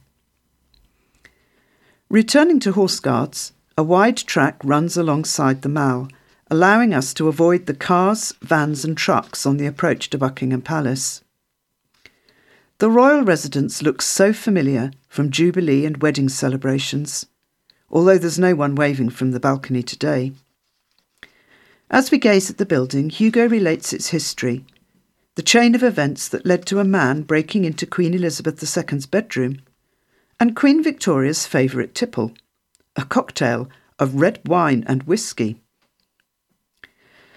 Returning to Horse Guards, a wide track runs alongside the Mall, allowing us to avoid the cars, vans and trucks on the approach to Buckingham Palace. The royal residence looks so familiar from Jubilee and wedding celebrations, although there's no one waving from the balcony today. As we gaze at the building, Hugo relates its history, the chain of events that led to a man breaking into Queen Elizabeth II's bedroom, and Queen Victoria's favourite tipple, a cocktail of red wine and whiskey.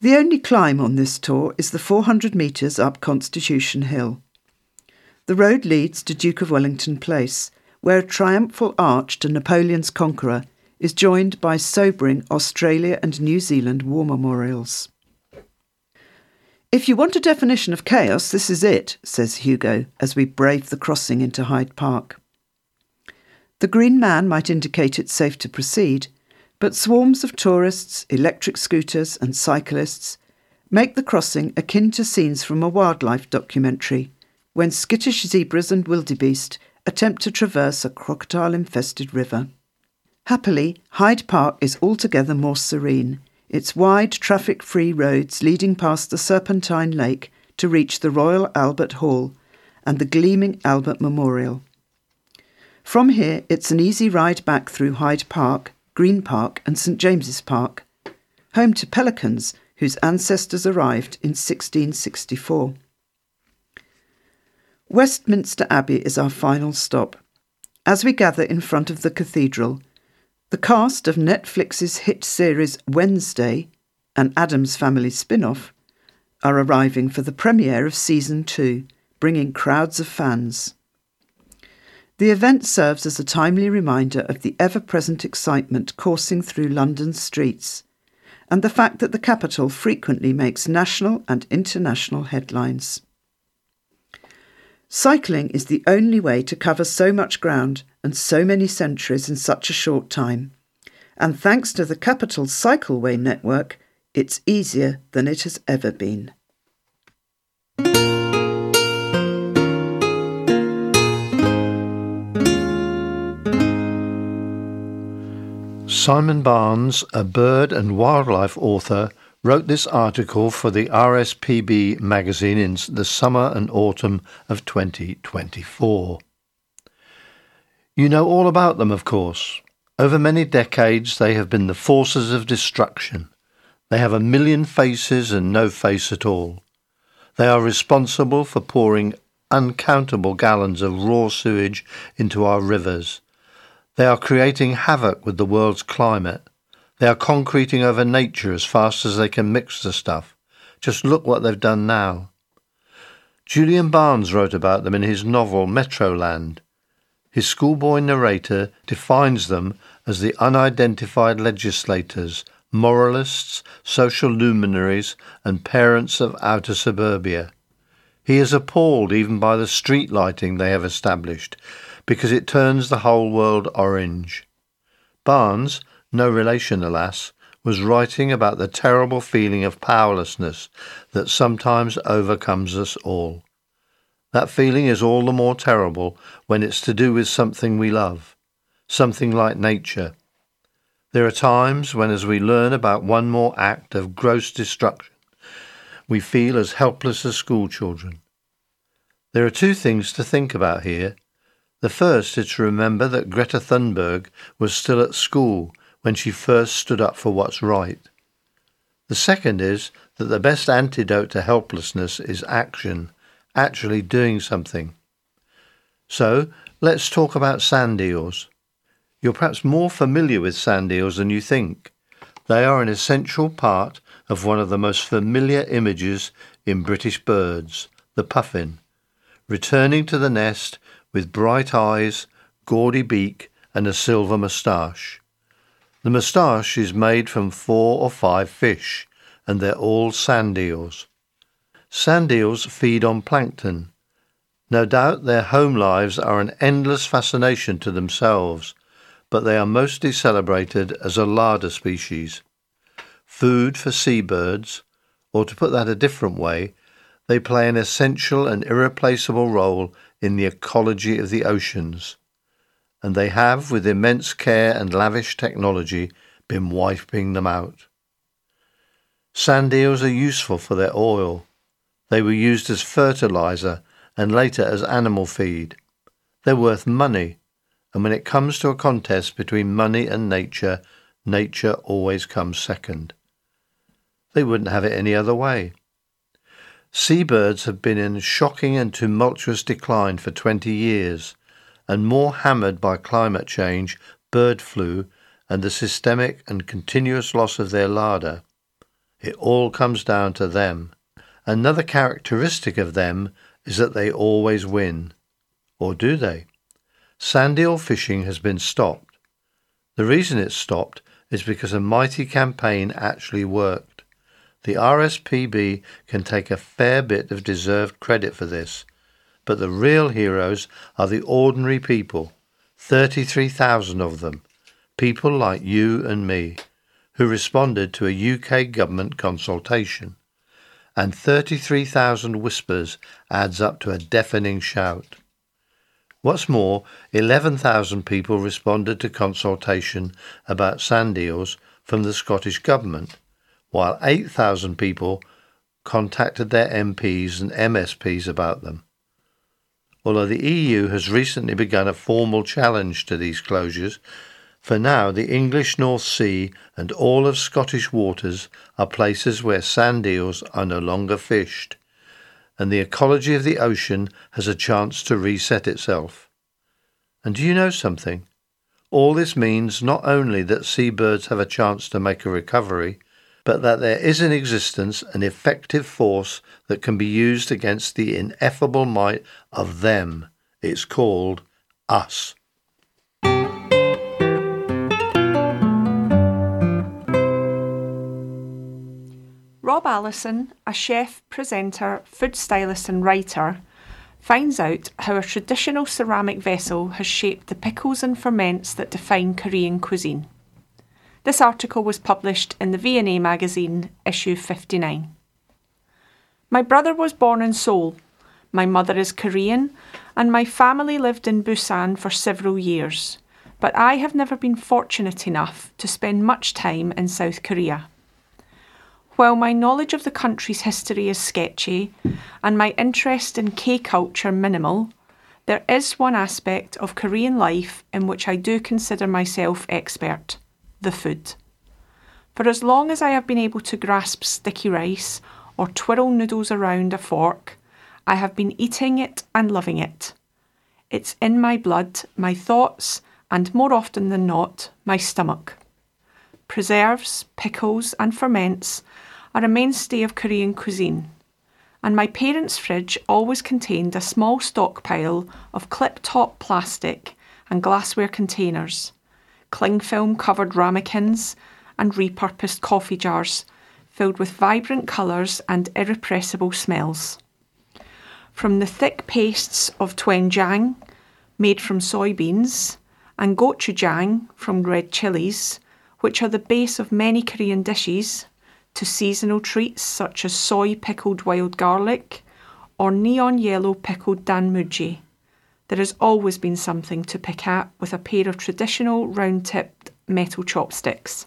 The only climb on this tour is the 400 metres up Constitution Hill. The road leads to Duke of Wellington Place, where a triumphal arch to Napoleon's conqueror is joined by sobering Australia and New Zealand war memorials. "If you want a definition of chaos, this is it," says Hugo as we brave the crossing into Hyde Park. The green man might indicate it's safe to proceed, but swarms of tourists, electric scooters and cyclists make the crossing akin to scenes from a wildlife documentary, when skittish zebras and wildebeest attempt to traverse a crocodile-infested river. Happily, Hyde Park is altogether more serene, its wide, traffic-free roads leading past the Serpentine Lake to reach the Royal Albert Hall and the gleaming Albert Memorial. From here, it's an easy ride back through Hyde Park, Green Park and St James's Park, home to pelicans whose ancestors arrived in 1664. Westminster Abbey is our final stop. As we gather in front of the cathedral, the cast of Netflix's hit series Wednesday, an Addams Family spin-off, are arriving for the premiere of Season 2, bringing crowds of fans. The event serves as a timely reminder of the ever-present excitement coursing through London's streets, and the fact that the capital frequently makes national and international headlines. Cycling is the only way to cover so much ground and so many centuries in such a short time, and thanks to the capital's cycleway network, it's easier than it has ever been. Simon Barnes, a bird and wildlife author, wrote this article for the RSPB magazine in the summer and autumn of 2024. You know all about them, of course. Over many decades they have been the forces of destruction. They have a million faces and no face at all. They are responsible for pouring uncountable gallons of raw sewage into our rivers. They are creating havoc with the world's climate. They are concreting over nature as fast as they can mix the stuff. Just look what they've done now. Julian Barnes wrote about them in his novel Metroland. His schoolboy narrator defines them as the unidentified legislators, moralists, social luminaries, and parents of outer suburbia. He is appalled even by the street lighting they have established, because it turns the whole world orange. Barnes, no relation alas, was writing about the terrible feeling of powerlessness that sometimes overcomes us all. That feeling is all the more terrible when it's to do with something we love, something like nature. There are times when, as we learn about one more act of gross destruction, we feel as helpless as schoolchildren. There are two things to think about here. The first is to remember that Greta Thunberg was still at school when she first stood up for what's right. The second is that the best antidote to helplessness is action, actually doing something. So, let's talk about sand eels. You're perhaps more familiar with sand eels than you think. They are an essential part of one of the most familiar images in British birds, the puffin, returning to the nest with bright eyes, gaudy beak and a silver moustache. The moustache is made from 4 or 5 fish, and they're all sand eels. Sand eels feed on plankton. No doubt their home lives are an endless fascination to themselves, but they are mostly celebrated as a larder species. Food for seabirds, or to put that a different way, they play an essential and irreplaceable role in the ecology of the oceans, and they have, with immense care and lavish technology, been wiping them out. Sand eels are useful for their oil. They were used as fertilizer and later as animal feed. They're worth money, and when it comes to a contest between money and nature, nature always comes second. They wouldn't have it any other way. Seabirds have been in shocking and tumultuous decline for 20 years, and more hammered by climate change, bird flu, and the systemic and continuous loss of their larder. It all comes down to them. Another characteristic of them is that they always win. Or do they? Sand eel fishing has been stopped. The reason it's stopped is because a mighty campaign actually worked. The RSPB can take a fair bit of deserved credit for this, but the real heroes are the ordinary people, 33,000 of them, people like you and me, who responded to a UK government consultation. And 33,000 whispers adds up to a deafening shout. What's more, 11,000 people responded to consultation about sand eels from the Scottish Government, while 8,000 people contacted their MPs and MSPs about them. Although the EU has recently begun a formal challenge to these closures, for now the English North Sea and all of Scottish waters are places where sand eels are no longer fished, and the ecology of the ocean has a chance to reset itself. And do you know something? All this means not only that seabirds have a chance to make a recovery, but that there is in existence an effective force that can be used against the ineffable might of them. It's called us. Rob Allison, a chef, presenter, food stylist and writer, finds out how a traditional ceramic vessel has shaped the pickles and ferments that define Korean cuisine. This article was published in the V&A magazine, issue 59. My brother was born in Seoul, my mother is Korean, and my family lived in Busan for several years, but I have never been fortunate enough to spend much time in South Korea. While my knowledge of the country's history is sketchy and my interest in K-culture minimal, there is one aspect of Korean life in which I do consider myself expert: the food. For as long as I have been able to grasp sticky rice or twirl noodles around a fork, I have been eating it and loving it. It's in my blood, my thoughts, and more often than not, my stomach. Preserves, pickles and ferments are a mainstay of Korean cuisine, and my parents' fridge always contained a small stockpile of clip-top plastic and glassware containers, cling film covered ramekins and repurposed coffee jars filled with vibrant colours and irrepressible smells. From the thick pastes of doenjang, made from soybeans, and gochujang from red chilies, which are the base of many Korean dishes, to seasonal treats such as soy-pickled wild garlic or neon yellow pickled danmuji, there has always been something to pick at with a pair of traditional round-tipped metal chopsticks.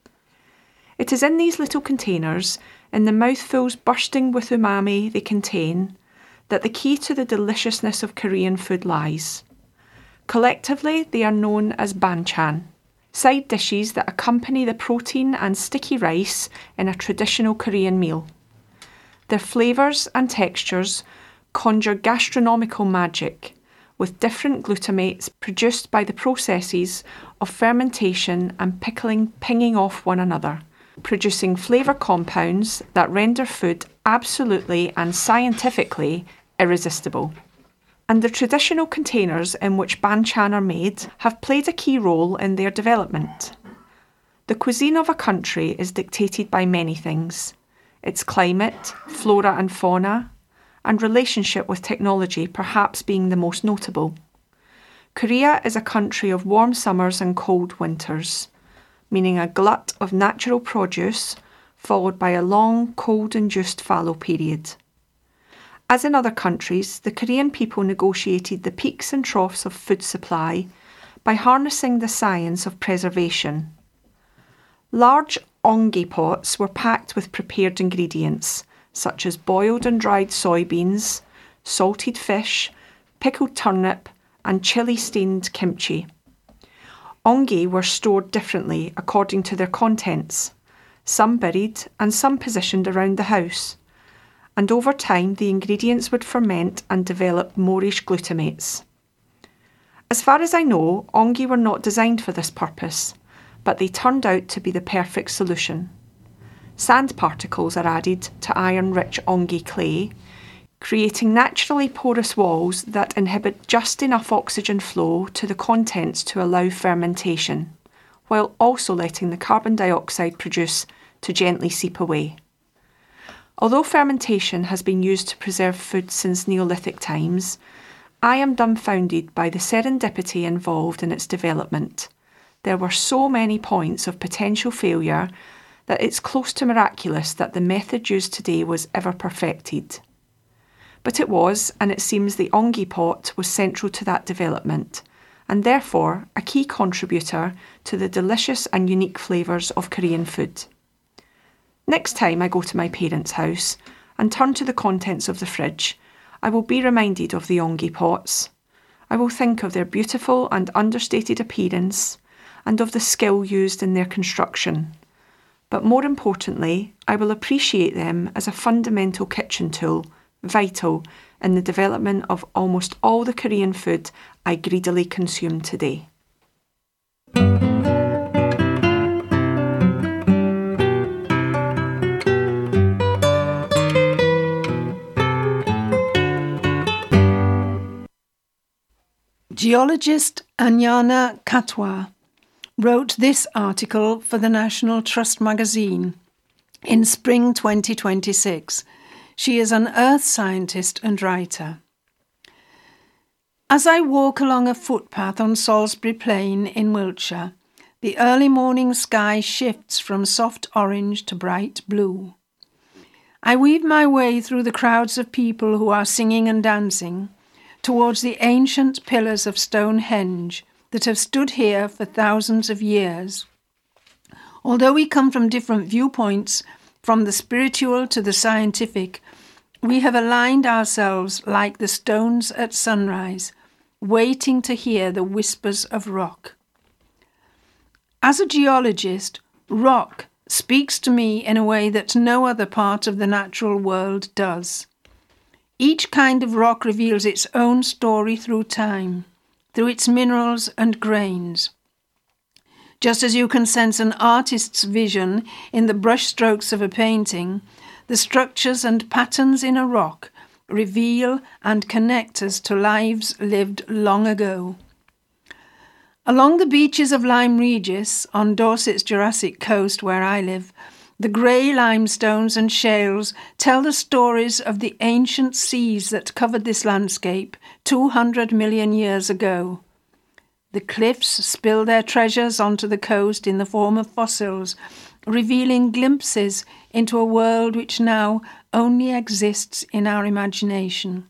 It is in these little containers, in the mouthfuls bursting with umami they contain, that the key to the deliciousness of Korean food lies. Collectively, they are known as banchan, side dishes that accompany the protein and sticky rice in a traditional Korean meal. Their flavours and textures conjure gastronomical magic, with different glutamates produced by the processes of fermentation and pickling pinging off one another, producing flavour compounds that render food absolutely and scientifically irresistible. And the traditional containers in which banchan are made have played a key role in their development. The cuisine of a country is dictated by many things: its climate, flora and fauna, and relationship with technology perhaps being the most notable. Korea is a country of warm summers and cold winters, meaning a glut of natural produce followed by a long cold-induced fallow period. As in other countries, the Korean people negotiated the peaks and troughs of food supply by harnessing the science of preservation. Large ongi pots were packed with prepared ingredients, such as boiled and dried soybeans, salted fish, pickled turnip, and chili-stained kimchi. Ongi were stored differently according to their contents, some buried and some positioned around the house, and over time the ingredients would ferment and develop moreish glutamates. As far as I know, ongi were not designed for this purpose, but they turned out to be the perfect solution. Sand particles are added to iron-rich ongi clay, creating naturally porous walls that inhibit just enough oxygen flow to the contents to allow fermentation, while also letting the carbon dioxide produced to gently seep away. Although fermentation has been used to preserve food since Neolithic times, I am dumbfounded by the serendipity involved in its development. There were so many points of potential failure that it's close to miraculous that the method used today was ever perfected. But it was, and it seems the ongi pot was central to that development, and therefore a key contributor to the delicious and unique flavours of Korean food. Next time I go to my parents' house and turn to the contents of the fridge, I will be reminded of the ongi pots. I will think of their beautiful and understated appearance and of the skill used in their construction. But more importantly, I will appreciate them as a fundamental kitchen tool, vital in the development of almost all the Korean food I greedily consume today. Geologist Anyana Katwa wrote this article for the National Trust magazine in spring 2026. She is an earth scientist and writer. As I walk along a footpath on Salisbury Plain in Wiltshire, the early morning sky shifts from soft orange to bright blue. I weave my way through the crowds of people who are singing and dancing towards the ancient pillars of Stonehenge that have stood here for thousands of years. Although we come from different viewpoints, from the spiritual to the scientific, we have aligned ourselves like the stones at sunrise, waiting to hear the whispers of rock. As a geologist, rock speaks to me in a way that no other part of the natural world does. Each kind of rock reveals its own story through time, through its minerals and grains. Just as you can sense an artist's vision in the brushstrokes of a painting, the structures and patterns in a rock reveal and connect us to lives lived long ago. Along the beaches of Lyme Regis, on Dorset's Jurassic coast where I live, the grey limestones and shales tell the stories of the ancient seas that covered this landscape 200 million years ago. The cliffs spill their treasures onto the coast in the form of fossils, revealing glimpses into a world which now only exists in our imagination.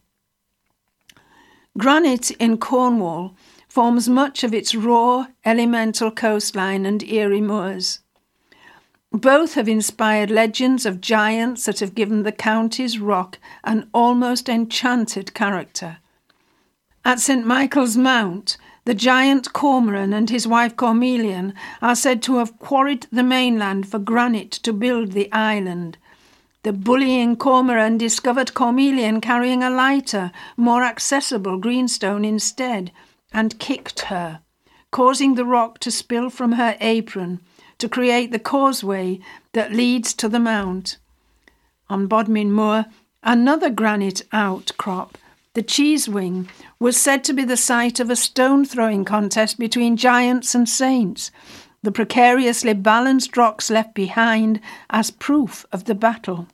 Granite in Cornwall forms much of its raw, elemental coastline and eerie moors. Both have inspired legends of giants that have given the county's rock an almost enchanted character. At St. Michael's Mount, the giant Cormoran and his wife Cormelian are said to have quarried the mainland for granite to build the island. The bullying Cormoran discovered Cormelian carrying a lighter, more accessible greenstone instead, and kicked her, causing the rock to spill from her apron to create the causeway that leads to the mount. On Bodmin Moor, another granite outcrop, the Cheesewing, was said to be the site of a stone-throwing contest between giants and saints, the precariously balanced rocks left behind as proof of the battle.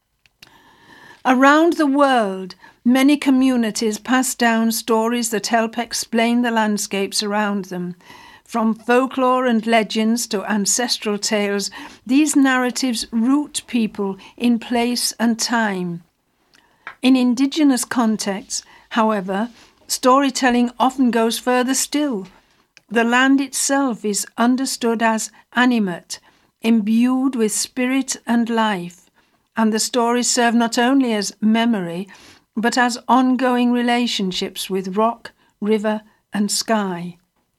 Around the world, many communities pass down stories that help explain the landscapes around them. From folklore and legends to ancestral tales, these narratives root people in place and time. In indigenous contexts, however, storytelling often goes further still. The land itself is understood as animate, imbued with spirit and life, and the stories serve not only as memory, but as ongoing relationships with rock, river, and sky.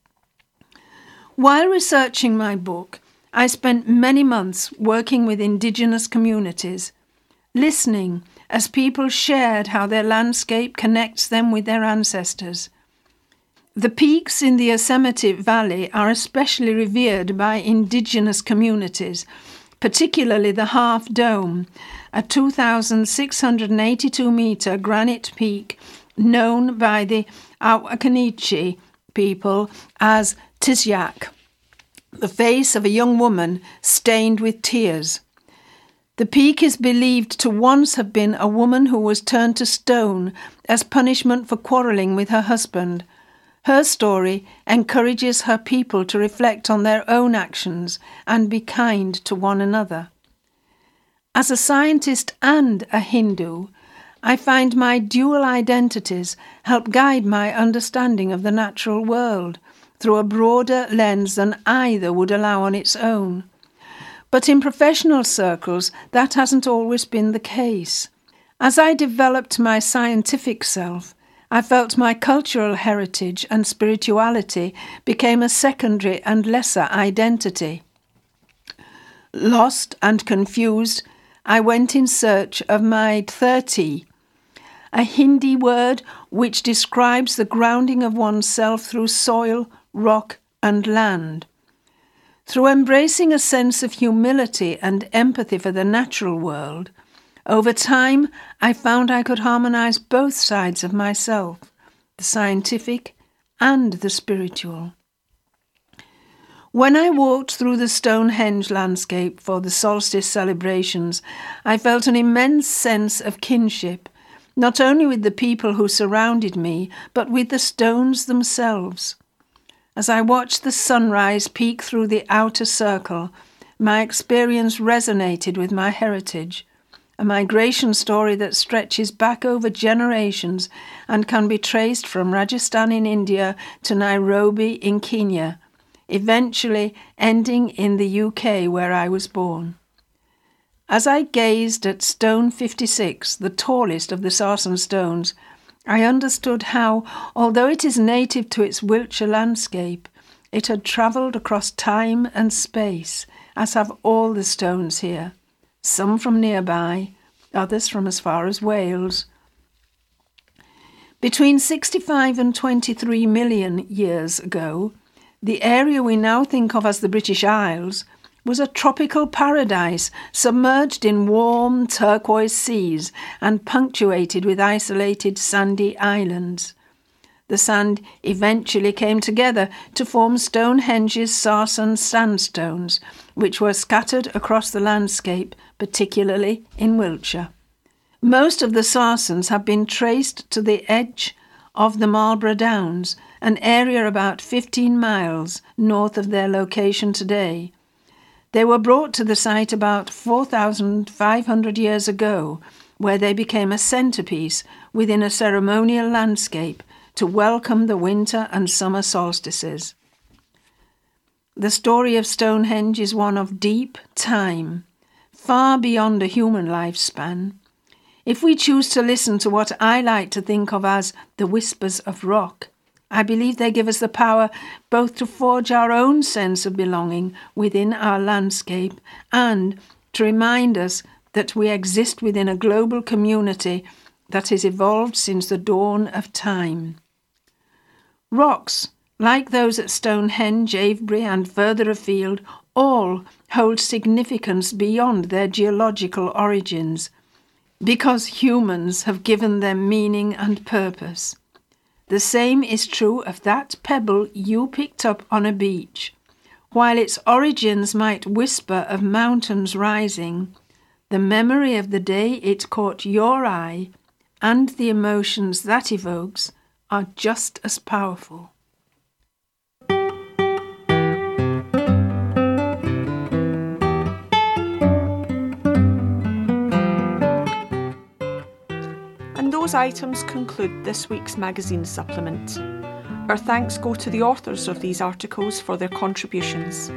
While researching my book, I spent many months working with indigenous communities, listening as people shared how their landscape connects them with their ancestors. The peaks in the Yosemite Valley are especially revered by indigenous communities, particularly the Half Dome, a 2,682-metre granite peak known by the Awakanichi people as Tisyak, the face of a young woman stained with tears. The peak is believed to once have been a woman who was turned to stone as punishment for quarrelling with her husband. Her story encourages her people to reflect on their own actions and be kind to one another. As a scientist and a Hindu, I find my dual identities help guide my understanding of the natural world through a broader lens than either would allow on its own. But in professional circles, that hasn't always been the case. As I developed my scientific self, I felt my cultural heritage and spirituality became a secondary and lesser identity. Lost and confused, I went in search of my Dharti, a Hindi word which describes the grounding of oneself through soil, rock, and land. Through embracing a sense of humility and empathy for the natural world, over time I found I could harmonise both sides of myself, the scientific and the spiritual. When I walked through the Stonehenge landscape for the solstice celebrations, I felt an immense sense of kinship, not only with the people who surrounded me, but with the stones themselves. As I watched the sunrise peek through the outer circle, my experience resonated with my heritage, a migration story that stretches back over generations and can be traced from Rajasthan in India to Nairobi in Kenya, eventually ending in the UK where I was born. As I gazed at Stone 56, the tallest of the sarsen stones, I understood how, although it is native to its Wiltshire landscape, it had travelled across time and space, as have all the stones here, some from nearby, others from as far as Wales. Between 65 and 23 million years ago, the area we now think of as the British Isles was a tropical paradise submerged in warm turquoise seas and punctuated with isolated sandy islands. The sand eventually came together to form Stonehenge's sarsen sandstones, which were scattered across the landscape, particularly in Wiltshire. Most of the sarsens have been traced to the edge of the Marlborough Downs, an area about 15 miles north of their location today. They were brought to the site about 4,500 years ago, where they became a centrepiece within a ceremonial landscape to welcome the winter and summer solstices. The story of Stonehenge is one of deep time, far beyond a human lifespan. If we choose to listen to what I like to think of as the whispers of rock, I believe they give us the power both to forge our own sense of belonging within our landscape and to remind us that we exist within a global community that has evolved since the dawn of time. Rocks, like those at Stonehenge, Avebury and further afield, all hold significance beyond their geological origins, because humans have given them meaning and purpose. The same is true of that pebble you picked up on a beach. While its origins might whisper of mountains rising, the memory of the day it caught your eye and the emotions that evokes are just as powerful. And those items conclude this week's magazine supplement. Our thanks go to the authors of these articles for their contributions.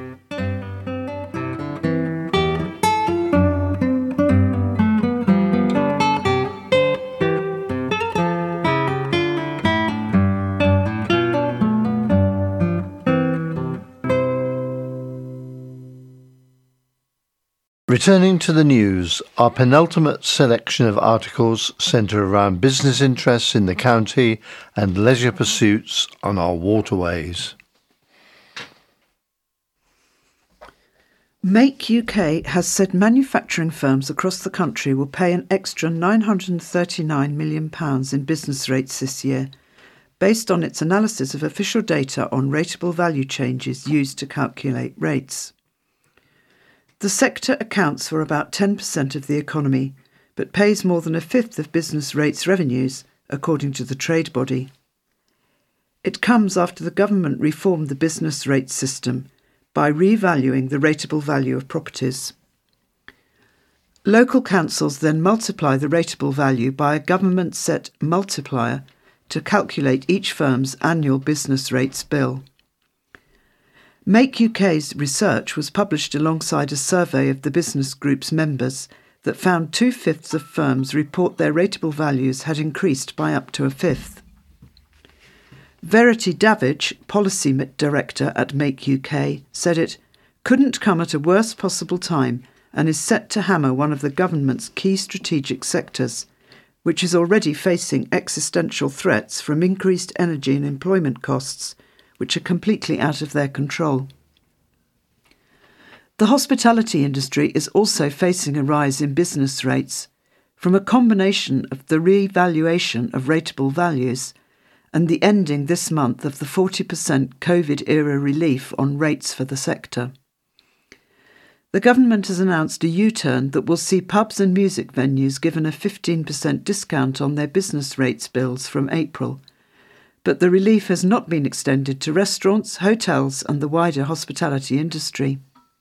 Returning to the news, our penultimate selection of articles centre around business interests in the county and leisure pursuits on our waterways. Make UK has said manufacturing firms across the country will pay an extra £939 million in business rates this year, based on its analysis of official data on rateable value changes used to calculate rates. The sector accounts for about 10% of the economy, but pays more than a fifth of business rates revenues, according to the trade body. It comes after the government reformed the business rates system by revaluing the rateable value of properties. Local councils then multiply the rateable value by a government-set multiplier to calculate each firm's annual business rates bill. Make UK's research was published alongside a survey of the business group's members that found 2/5 of firms report their rateable values had increased by up to a fifth. Verity Davidge, Policy Director at Make UK, said it couldn't come at a worse possible time and is set to hammer one of the government's key strategic sectors, which is already facing existential threats from increased energy and employment costs, which are completely out of their control. The hospitality industry is also facing a rise in business rates from a combination of the revaluation of rateable values and the ending this month of the 40% COVID-era relief on rates for the sector. The government has announced a U-turn that will see pubs and music venues given a 15% discount on their business rates bills from April, but the relief has not been extended to restaurants, hotels and the wider hospitality industry.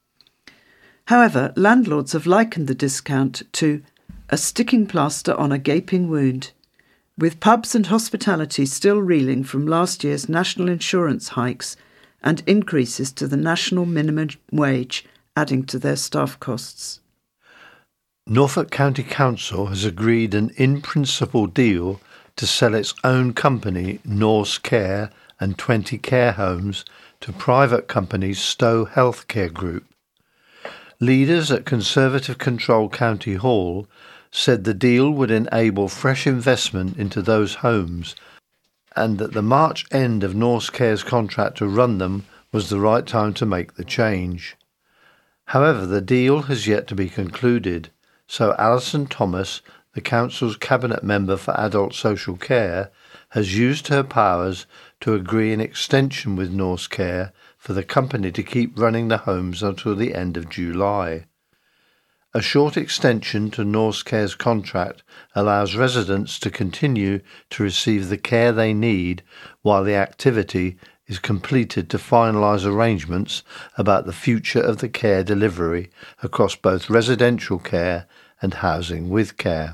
However, landlords have likened the discount to a sticking plaster on a gaping wound, with pubs and hospitality still reeling from last year's national insurance hikes and increases to the national minimum wage adding to their staff costs. Norfolk County Council has agreed an in-principle deal to sell its own company, Norse Care, and 20 care homes to private company Stowe Healthcare Group. Leaders at Conservative-controlled County Hall said the deal would enable fresh investment into those homes and that the March end of Norse Care's contract to run them was the right time to make the change. However, the deal has yet to be concluded, so Alison Thomas, the Council's Cabinet Member for Adult Social Care, has used her powers to agree an extension with Norse Care for the company to keep running the homes until the end of July. A short extension to Norse Care's contract allows residents to continue to receive the care they need while the activity is completed to finalise arrangements about the future of the care delivery across both residential care and housing with care.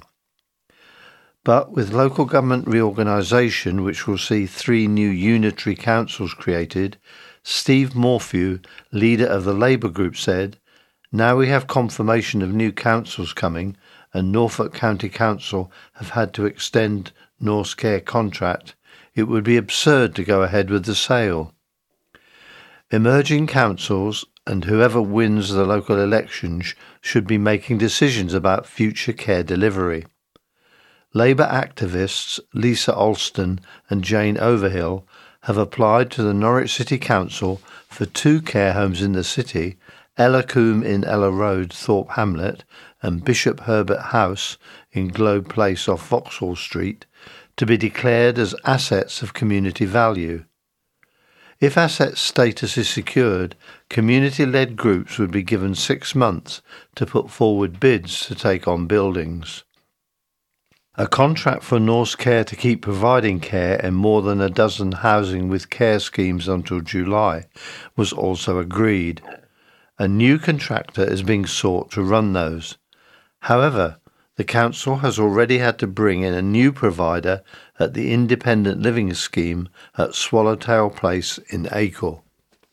But with local government reorganisation, which will see 3 new unitary councils created, Steve Morphew, leader of the Labour group, said, "Now we have confirmation of new councils coming and Norfolk County Council have had to extend Norse Care contract, it would be absurd to go ahead with the sale. Emerging councils and whoever wins the local elections should be making decisions about future care delivery." Labour activists Lisa Alston and Jane Overhill have applied to the Norwich City Council for 2 care homes in the city, Ella Combe in Ella Road, Thorpe Hamlet, and Bishop Herbert House in Globe Place off Vauxhall Street, to be declared as assets of community value. If asset status is secured, community-led groups would be given 6 months to put forward bids to take on buildings. A contract for Norse Care to keep providing care in more than a dozen housing with care schemes until July was also agreed. A new contractor is being sought to run those. However, the council has already had to bring in a new provider at the independent living scheme at Swallowtail Place in Acle.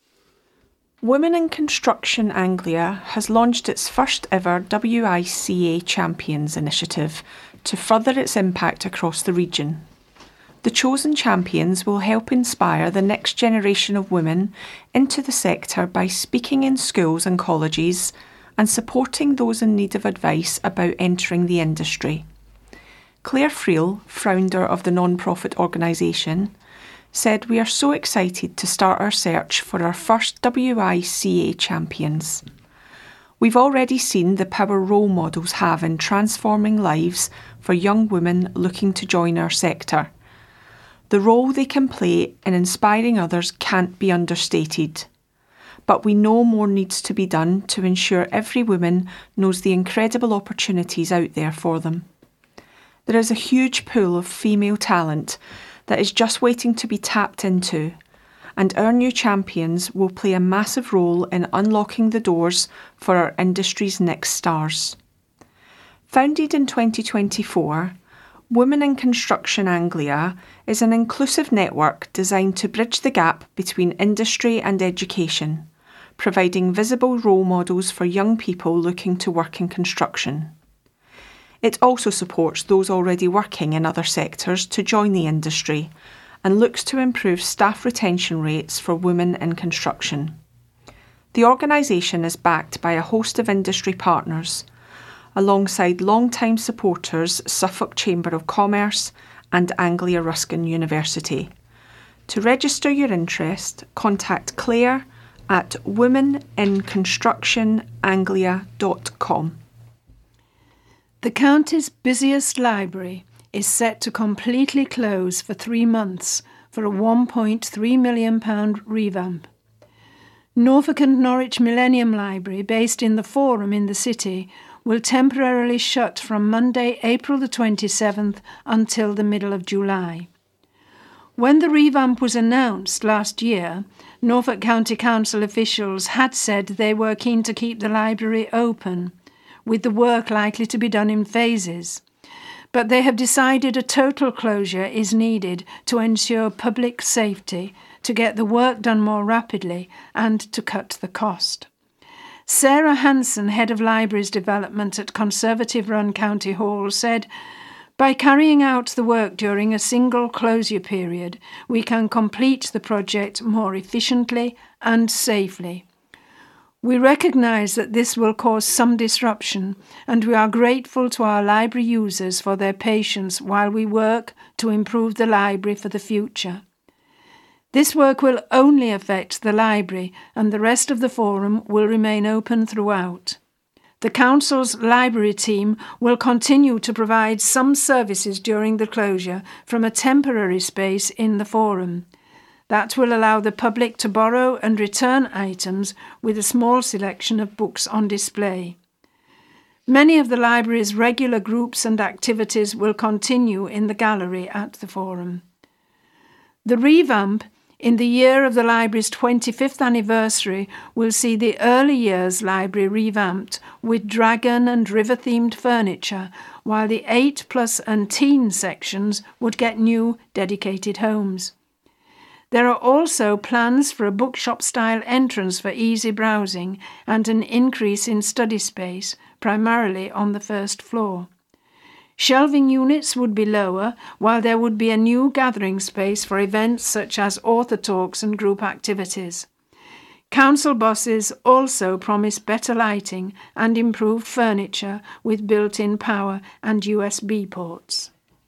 Women in Construction Anglia has launched its first ever WICA Champions initiative to further its impact across the region. The chosen champions will help inspire the next generation of women into the sector by speaking in schools and colleges and supporting those in need of advice about entering the industry. Claire Friel, founder of the non-profit organisation, said, "We are so excited to start our search for our first WICA champions. We've already seen the power role models have in transforming lives for young women looking to join our sector. The role they can play in inspiring others can't be understated. But we know more needs to be done to ensure every woman knows the incredible opportunities out there for them. There is a huge pool of female talent that is just waiting to be tapped into, and our new champions will play a massive role in unlocking the doors for our industry's next stars. Founded in 2024, Women in Construction Anglia is an inclusive network designed to bridge the gap between industry and education, providing visible role models for young people looking to work in construction. It also supports those already working in other sectors to join the industry and looks to improve staff retention rates for women in construction. The organisation is backed by a host of industry partners, alongside long-time supporters Suffolk Chamber of Commerce and Anglia Ruskin University. To register your interest, contact Claire at womeninconstructionanglia.com. The county's busiest library is set to completely close for 3 months for a £1.3 million revamp. Norfolk and Norwich Millennium Library, based in the Forum in the city, will temporarily shut from Monday, April the 27th until the middle of July. When the revamp was announced last year, Norfolk County Council officials had said they were keen to keep the library open, with the work likely to be done in phases. But they have decided a total closure is needed to ensure public safety, to get the work done more rapidly, and to cut the cost. Sarah Hanson, Head of Libraries Development at Conservative-run County Hall, said, "By carrying out the work during a single closure period, we can complete the project more efficiently and safely. We recognise that this will cause some disruption, and we are grateful to our library users for their patience while we work to improve the library for the future. This work will only affect the library, and the rest of the forum will remain open throughout. The Council's library team will continue to provide some services during the closure from a temporary space in the forum. That will allow the public to borrow and return items with a small selection of books on display. Many of the library's regular groups and activities will continue in the gallery at the forum. The revamp in the year of the library's 25th anniversary will see the early years library revamped with dragon and river-themed furniture, while the 8+ and teen sections would get new dedicated homes. There are also plans for a bookshop-style entrance for easy browsing and an increase in study space, primarily on the first floor. Shelving units would be lower, while there would be a new gathering space for events such as author talks and group activities. Council buses also promise better lighting and improved furniture with built-in power and USB ports.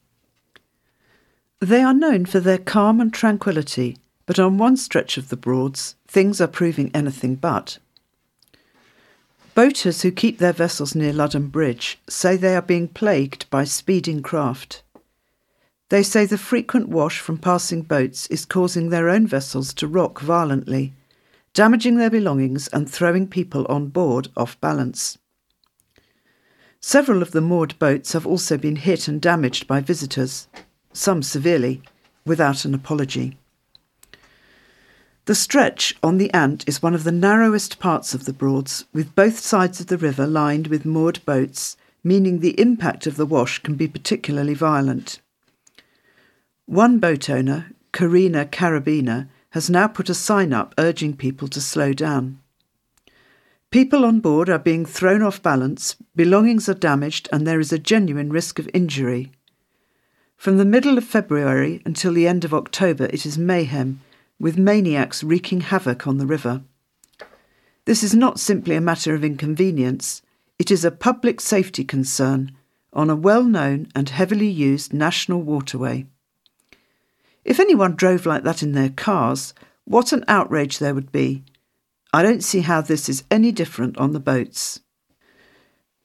They are known for their calm and tranquility, but on one stretch of the Broads, things are proving anything but. Boaters who keep their vessels near Ludham Bridge say they are being plagued by speeding craft. They say the frequent wash from passing boats is causing their own vessels to rock violently, damaging their belongings and throwing people on board off balance. Several of the moored boats have also been hit and damaged by visitors, some severely, without an apology. The stretch on the Ant is one of the narrowest parts of the Broads, with both sides of the river lined with moored boats, meaning the impact of the wash can be particularly violent. One boat owner, Karina Carabina, has now put a sign up urging people to slow down. People on board are being thrown off balance, belongings are damaged, and there is a genuine risk of injury. From the middle of February until the end of October, it is mayhem, with maniacs wreaking havoc on the river. This is not simply a matter of inconvenience, it is a public safety concern on a well-known and heavily used national waterway. If anyone drove like that in their cars, what an outrage there would be. I don't see how this is any different on the boats.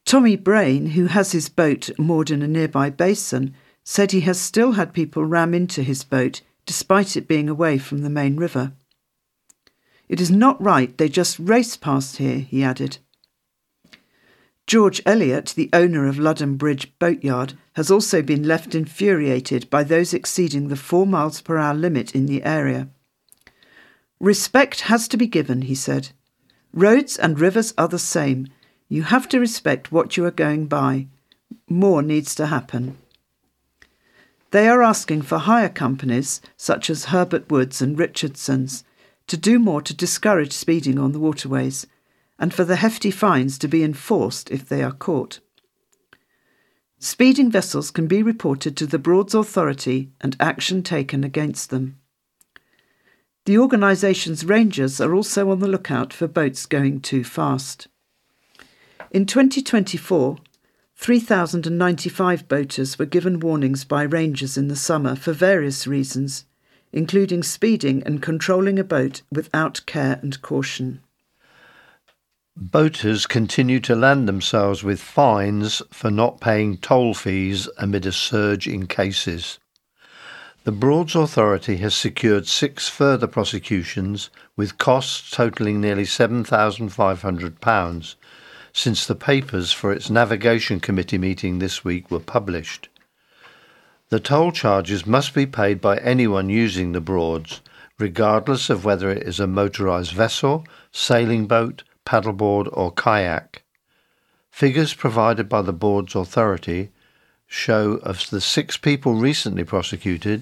Tommy Brain, who has his boat moored in a nearby basin, said he has still had people ram into his boat despite it being away from the main river. "It is not right, they just race past here," he added. George Elliott, the owner of Ludham Bridge Boatyard, has also been left infuriated by those exceeding the 4 miles per hour limit in the area. "Respect has to be given," he said. "Roads and rivers are the same. You have to respect what you are going by. More needs to happen." They are asking for hire companies, such as Herbert Woods and Richardson's, to do more to discourage speeding on the waterways, and for the hefty fines to be enforced if they are caught. Speeding vessels can be reported to the Broads Authority and action taken against them. The organisation's rangers are also on the lookout for boats going too fast. In 2024, 3,095 boaters were given warnings by rangers in the summer for various reasons, including speeding and controlling a boat without care and caution. Boaters continue to land themselves with fines for not paying toll fees amid a surge in cases. The Broads Authority has secured 6 further prosecutions with costs totalling nearly £7,500 since the papers for its Navigation Committee meeting this week were published. The toll charges must be paid by anyone using the Broads, regardless of whether it is a motorised vessel, sailing boat, paddleboard or kayak. Figures provided by the Broads Authority show of the 6 people recently prosecuted,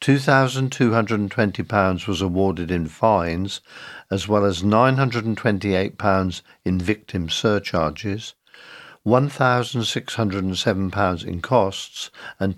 £2,220 was awarded in fines, as well as £928 in victim surcharges, £1,607 in costs and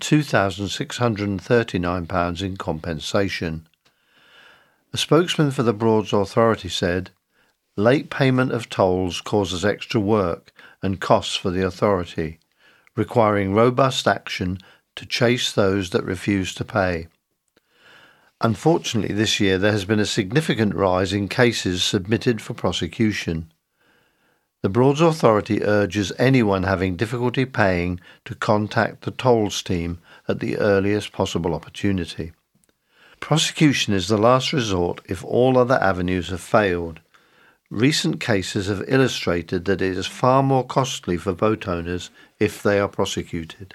£2,639 in compensation. A spokesman for the Broads Authority said, "Late payment of tolls causes extra work and costs for the authority, requiring robust action to chase those that refuse to pay. Unfortunately, this year there has been a significant rise in cases submitted for prosecution. The Broads Authority urges anyone having difficulty paying to contact the tolls team at the earliest possible opportunity. Prosecution is the last resort if all other avenues have failed. Recent cases have illustrated that it is far more costly for boat owners if they are prosecuted."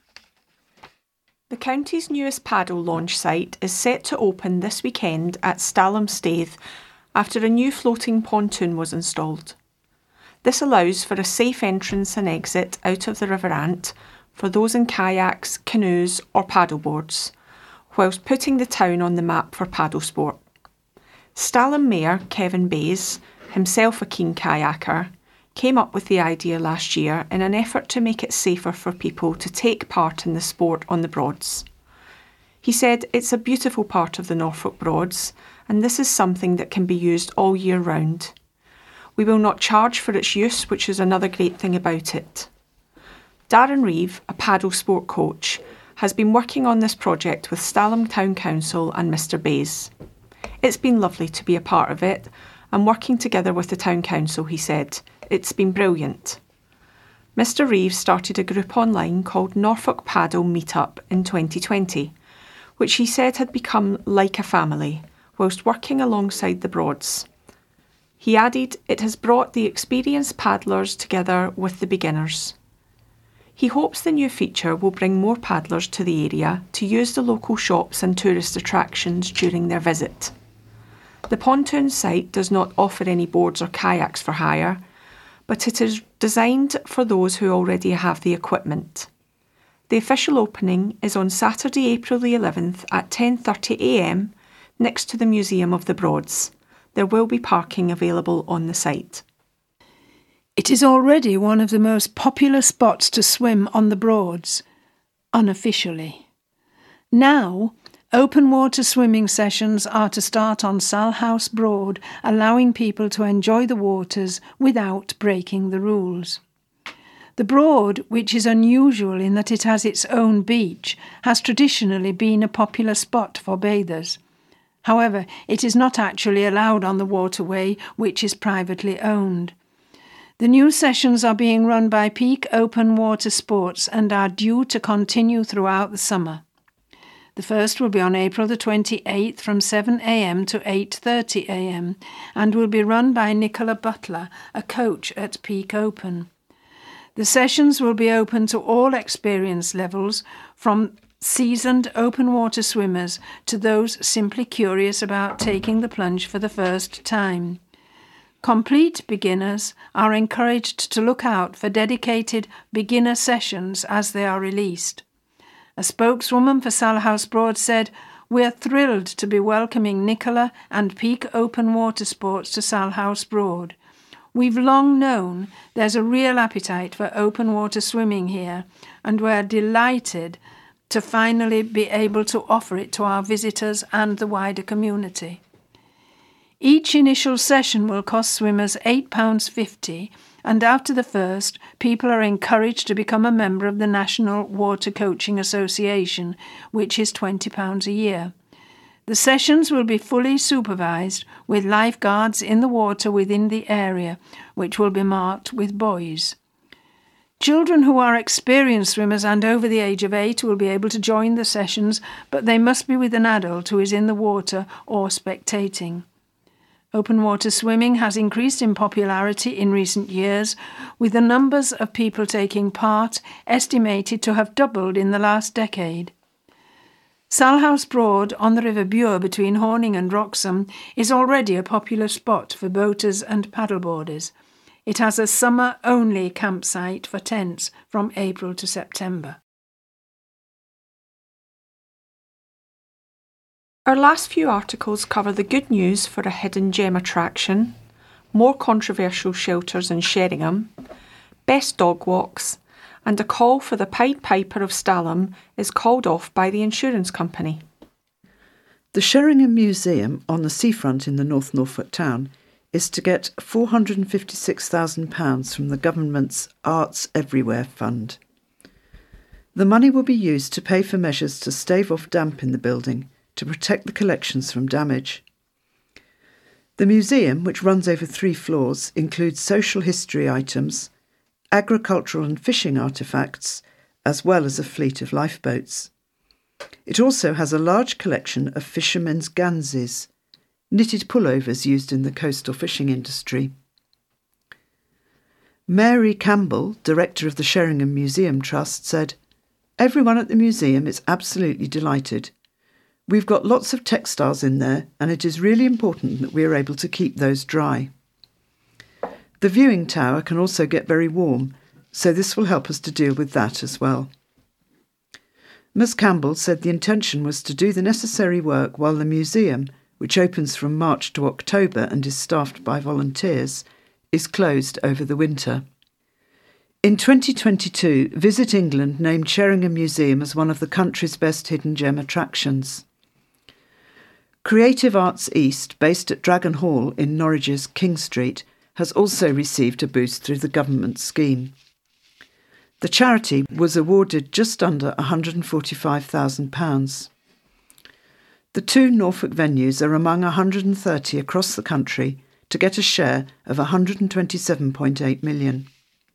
The county's newest paddle launch site is set to open this weekend at Stalham Staithe after a new floating pontoon was installed. This allows for a safe entrance and exit out of the River Ant for those in kayaks, canoes or paddleboards, whilst putting the town on the map for paddle sport. Stalham Mayor Kevin Bays, himself a keen kayaker, came up with the idea last year in an effort to make it safer for people to take part in the sport on the Broads. He said it's a beautiful part of the Norfolk Broads and this is something that can be used all year round. We will not charge for its use, which is another great thing about it. Darren Reeve, a paddle sport coach, has been working on this project with Stalham Town Council and Mr Bays. It's been lovely to be a part of it and working together with the Town Council, he said. It's been brilliant. Mr Reeve started a group online called Norfolk Paddle Meetup in 2020, which he said had become like a family, whilst working alongside the Broads. He added it has brought the experienced paddlers together with the beginners. He hopes the new feature will bring more paddlers to the area to use the local shops and tourist attractions during their visit. The pontoon site does not offer any boards or kayaks for hire, but it is designed for those who already have the equipment. The official opening is on Saturday, April the 11th at 10:30 a.m. next to the Museum of the Broads. There will be parking available on the site. It is already one of the most popular spots to swim on the Broads, unofficially. Now, open water swimming sessions are to start on Salhouse Broad, allowing people to enjoy the waters without breaking the rules. The Broad, which is unusual in that it has its own beach, has traditionally been a popular spot for bathers. However, it is not actually allowed on the waterway, which is privately owned. The new sessions are being run by Peak Open Water Sports and are due to continue throughout the summer. The first will be on April the 28th from 7 a.m. to 8:30 a.m. and will be run by Nicola Butler, a coach at Peak Open. The sessions will be open to all experience levels, from seasoned open water swimmers to those simply curious about taking the plunge for the first time. Complete beginners are encouraged to look out for dedicated beginner sessions as they are released. A spokeswoman for Salhouse Broad said, "We're thrilled to be welcoming Nicola and Peak Open Water Sports to Salhouse Broad. We've long known there's a real appetite for open water swimming here, and we're delighted to finally be able to offer it to our visitors and the wider community." Each initial session will cost swimmers £8.50, and after the first, people are encouraged to become a member of the National Water Coaching Association, which is £20 a year. The sessions will be fully supervised with lifeguards in the water within the area, which will be marked with buoys. Children who are experienced swimmers and over the age of 8 will be able to join the sessions, but they must be with an adult who is in the water or spectating. Open water swimming has increased in popularity in recent years, with the numbers of people taking part estimated to have doubled in the last decade. Salhouse Broad on the River Bure between Horning and Wroxham is already a popular spot for boaters and paddleboarders. It has a summer-only campsite for tents from April to September. Our last few articles cover the good news for a hidden gem attraction, more controversial shelters in Sheringham, best dog walks, and a call for the Pied Piper of Stalham is called off by the insurance company. The Sheringham Museum on the seafront in the North Norfolk town is to get £456,000 from the government's Arts Everywhere Fund. The money will be used to pay for measures to stave off damp in the building to protect the collections from damage. The museum, which runs over 3 floors, includes social history items, agricultural and fishing artefacts, as well as a fleet of lifeboats. It also has a large collection of fishermen's ganzes, knitted pullovers used in the coastal fishing industry. Mary Campbell, director of the Sheringham Museum Trust, said, "Everyone at the museum is absolutely delighted. We've got lots of textiles in there, and it is really important that we are able to keep those dry. The viewing tower can also get very warm, so this will help us to deal with that as well." Ms Campbell said the intention was to do the necessary work while the museum, which opens from March to October and is staffed by volunteers, is closed over the winter. In 2022, Visit England named Sheringham Museum as one of the country's best hidden gem attractions. Creative Arts East, based at Dragon Hall in Norwich's King Street, has also received a boost through the government scheme. The charity was awarded just under £145,000. The 2 Norfolk venues are among 130 across the country to get a share of £127.8 million.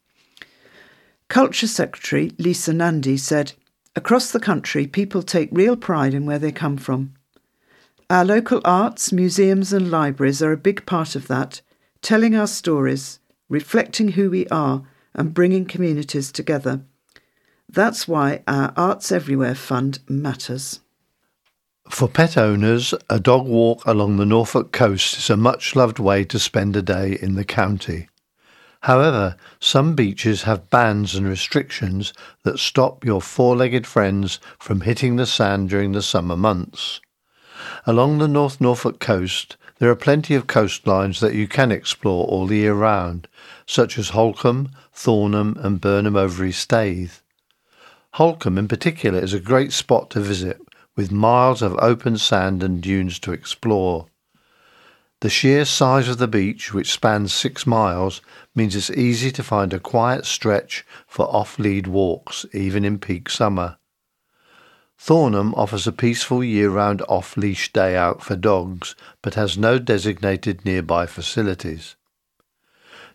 Culture Secretary Lisa Nandy said, "Across the country, people take real pride in where they come from. Our local arts, museums and libraries are a big part of that, telling our stories, reflecting who we are and bringing communities together. That's why our Arts Everywhere Fund matters." For pet owners, a dog walk along the Norfolk coast is a much-loved way to spend a day in the county. However, some beaches have bans and restrictions that stop your 4-legged friends from hitting the sand during the summer months. Along the North Norfolk coast, there are plenty of coastlines that you can explore all the year round, such as Holcombe, Thornham and Burnham Overy Staithe. Holcombe in particular is a great spot to visit, with miles of open sand and dunes to explore. The sheer size of the beach, which spans 6 miles, means it's easy to find a quiet stretch for off-lead walks, even in peak summer. Thornham offers a peaceful year-round off-leash day out for dogs, but has no designated nearby facilities.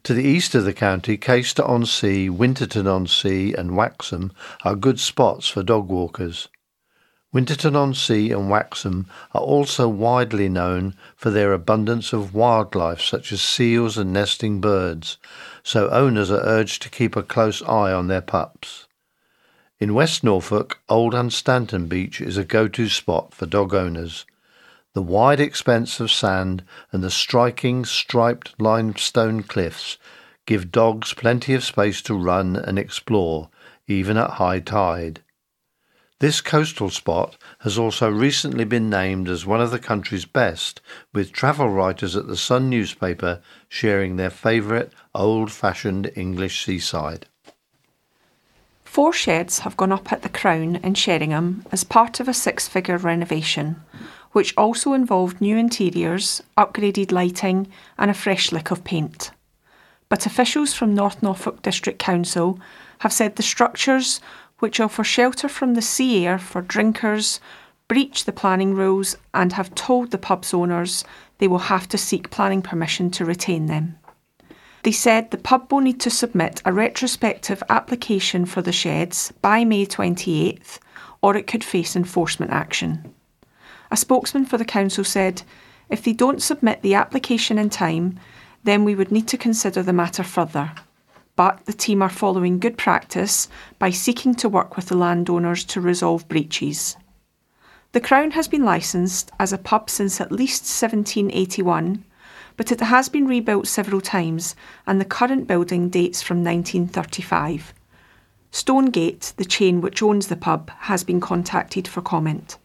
To the east of the county, Caister-on-Sea, Winterton-on-Sea and Waxham are good spots for dog walkers. Winterton-on-Sea and Waxham are also widely known for their abundance of wildlife such as seals and nesting birds, so owners are urged to keep a close eye on their pups. In West Norfolk, Old Hunstanton Beach is a go-to spot for dog owners. The wide expanse of sand and the striking striped limestone cliffs give dogs plenty of space to run and explore, even at high tide. This coastal spot has also recently been named as one of the country's best, with travel writers at the Sun newspaper sharing their favourite old-fashioned English seaside. 4 sheds have gone up at the Crown in Sheringham as part of a 6-figure renovation, which also involved new interiors, upgraded lighting and a fresh lick of paint. But officials from North Norfolk District Council have said the structures, which offer shelter from the sea air for drinkers, breach the planning rules and have told the pub's owners they will have to seek planning permission to retain them. They said the pub will need to submit a retrospective application for the sheds by May 28th, or it could face enforcement action. A spokesman for the council said, if they don't submit the application in time, then we would need to consider the matter further. But the team are following good practice by seeking to work with the landowners to resolve breaches. The Crown has been licensed as a pub since at least 1781, but it has been rebuilt several times and the current building dates from 1935. Stonegate, the chain which owns the pub, has been contacted for comment.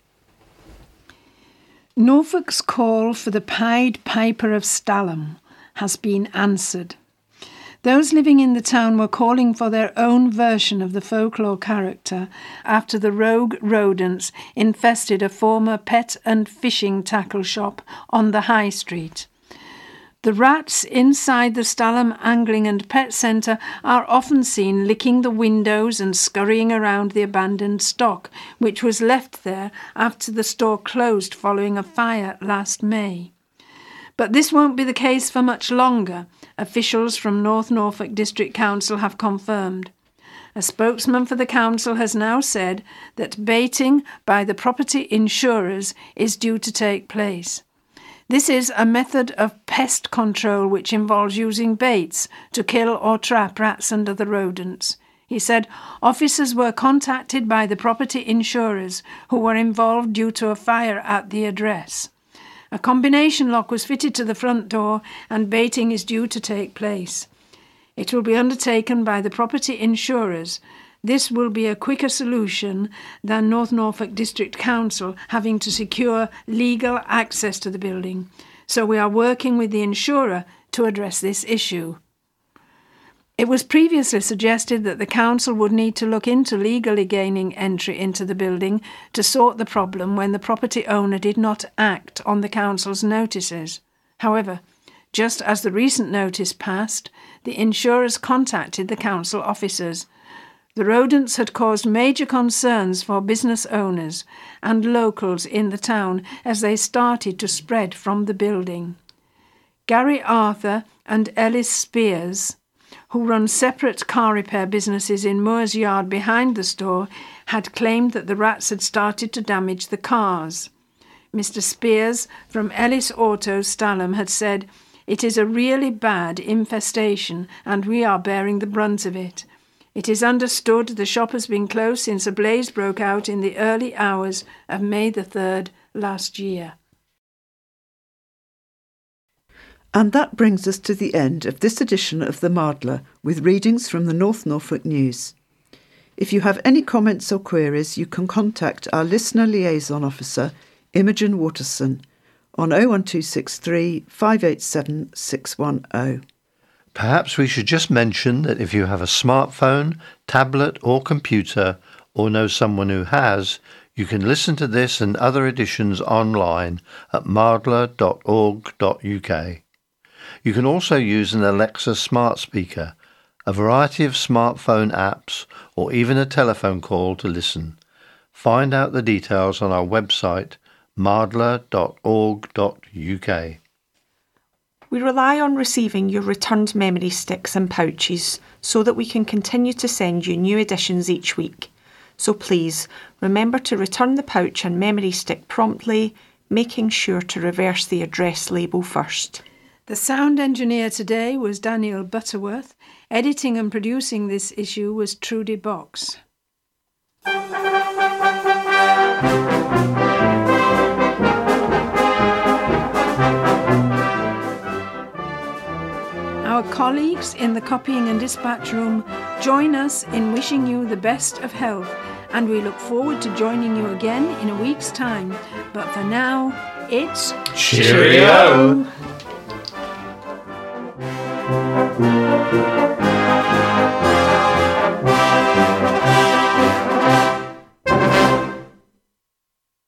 Norfolk's call for the Pied Piper of Stalham has been answered. Those living in the town were calling for their own version of the folklore character after the rogue rodents infested a former pet and fishing tackle shop on the High Street. The rats inside the Stalham Angling and Pet Centre are often seen licking the windows and scurrying around the abandoned stock, which was left there after the store closed following a fire last May. But this won't be the case for much longer, officials from North Norfolk District Council have confirmed. A spokesman for the council has now said that baiting by the property insurers is due to take place. This is a method of pest control which involves using baits to kill or trap rats and other rodents. He said officers were contacted by the property insurers who were involved due to a fire at the address. A combination lock was fitted to the front door and baiting is due to take place. It will be undertaken by the property insurers. This will be a quicker solution than North Norfolk District Council having to secure legal access to the building, so we are working with the insurer to address this issue. It was previously suggested that the council would need to look into legally gaining entry into the building to sort the problem when the property owner did not act on the council's notices. However, just as the recent notice passed, the insurers contacted the council officers. The rodents had caused major concerns for business owners and locals in the town as they started to spread from the building. Gary Arthur and Ellis Spears, who run separate car repair businesses in Moore's Yard behind the store, had claimed that the rats had started to damage the cars. Mr. Spears from Ellis Auto Stalham had said, "It is a really bad infestation and we are bearing the brunt of it. It is understood the shop has been closed since a blaze broke out in the early hours of May the 3rd last year." And that brings us to the end of this edition of The Mardler with readings from the North Norfolk News. If you have any comments or queries, you can contact our Listener Liaison Officer, Imogen Waterson, on 01263 587 610. Perhaps we should just mention that if you have a smartphone, tablet or computer, or know someone who has, you can listen to this and other editions online at mardler.org.uk. You can also use an Alexa smart speaker, a variety of smartphone apps, or even a telephone call to listen. Find out the details on our website, mardler.org.uk. We rely on receiving your returned memory sticks and pouches so that we can continue to send you new editions each week. So please, remember to return the pouch and memory stick promptly, making sure to reverse the address label first. The sound engineer today was Daniel Butterworth. Editing and producing this issue was Trudy Box. Our colleagues in the copying and dispatch room join us in wishing you the best of health, and we look forward to joining you again in a week's time. But for now, it's Cheerio! Cheerio!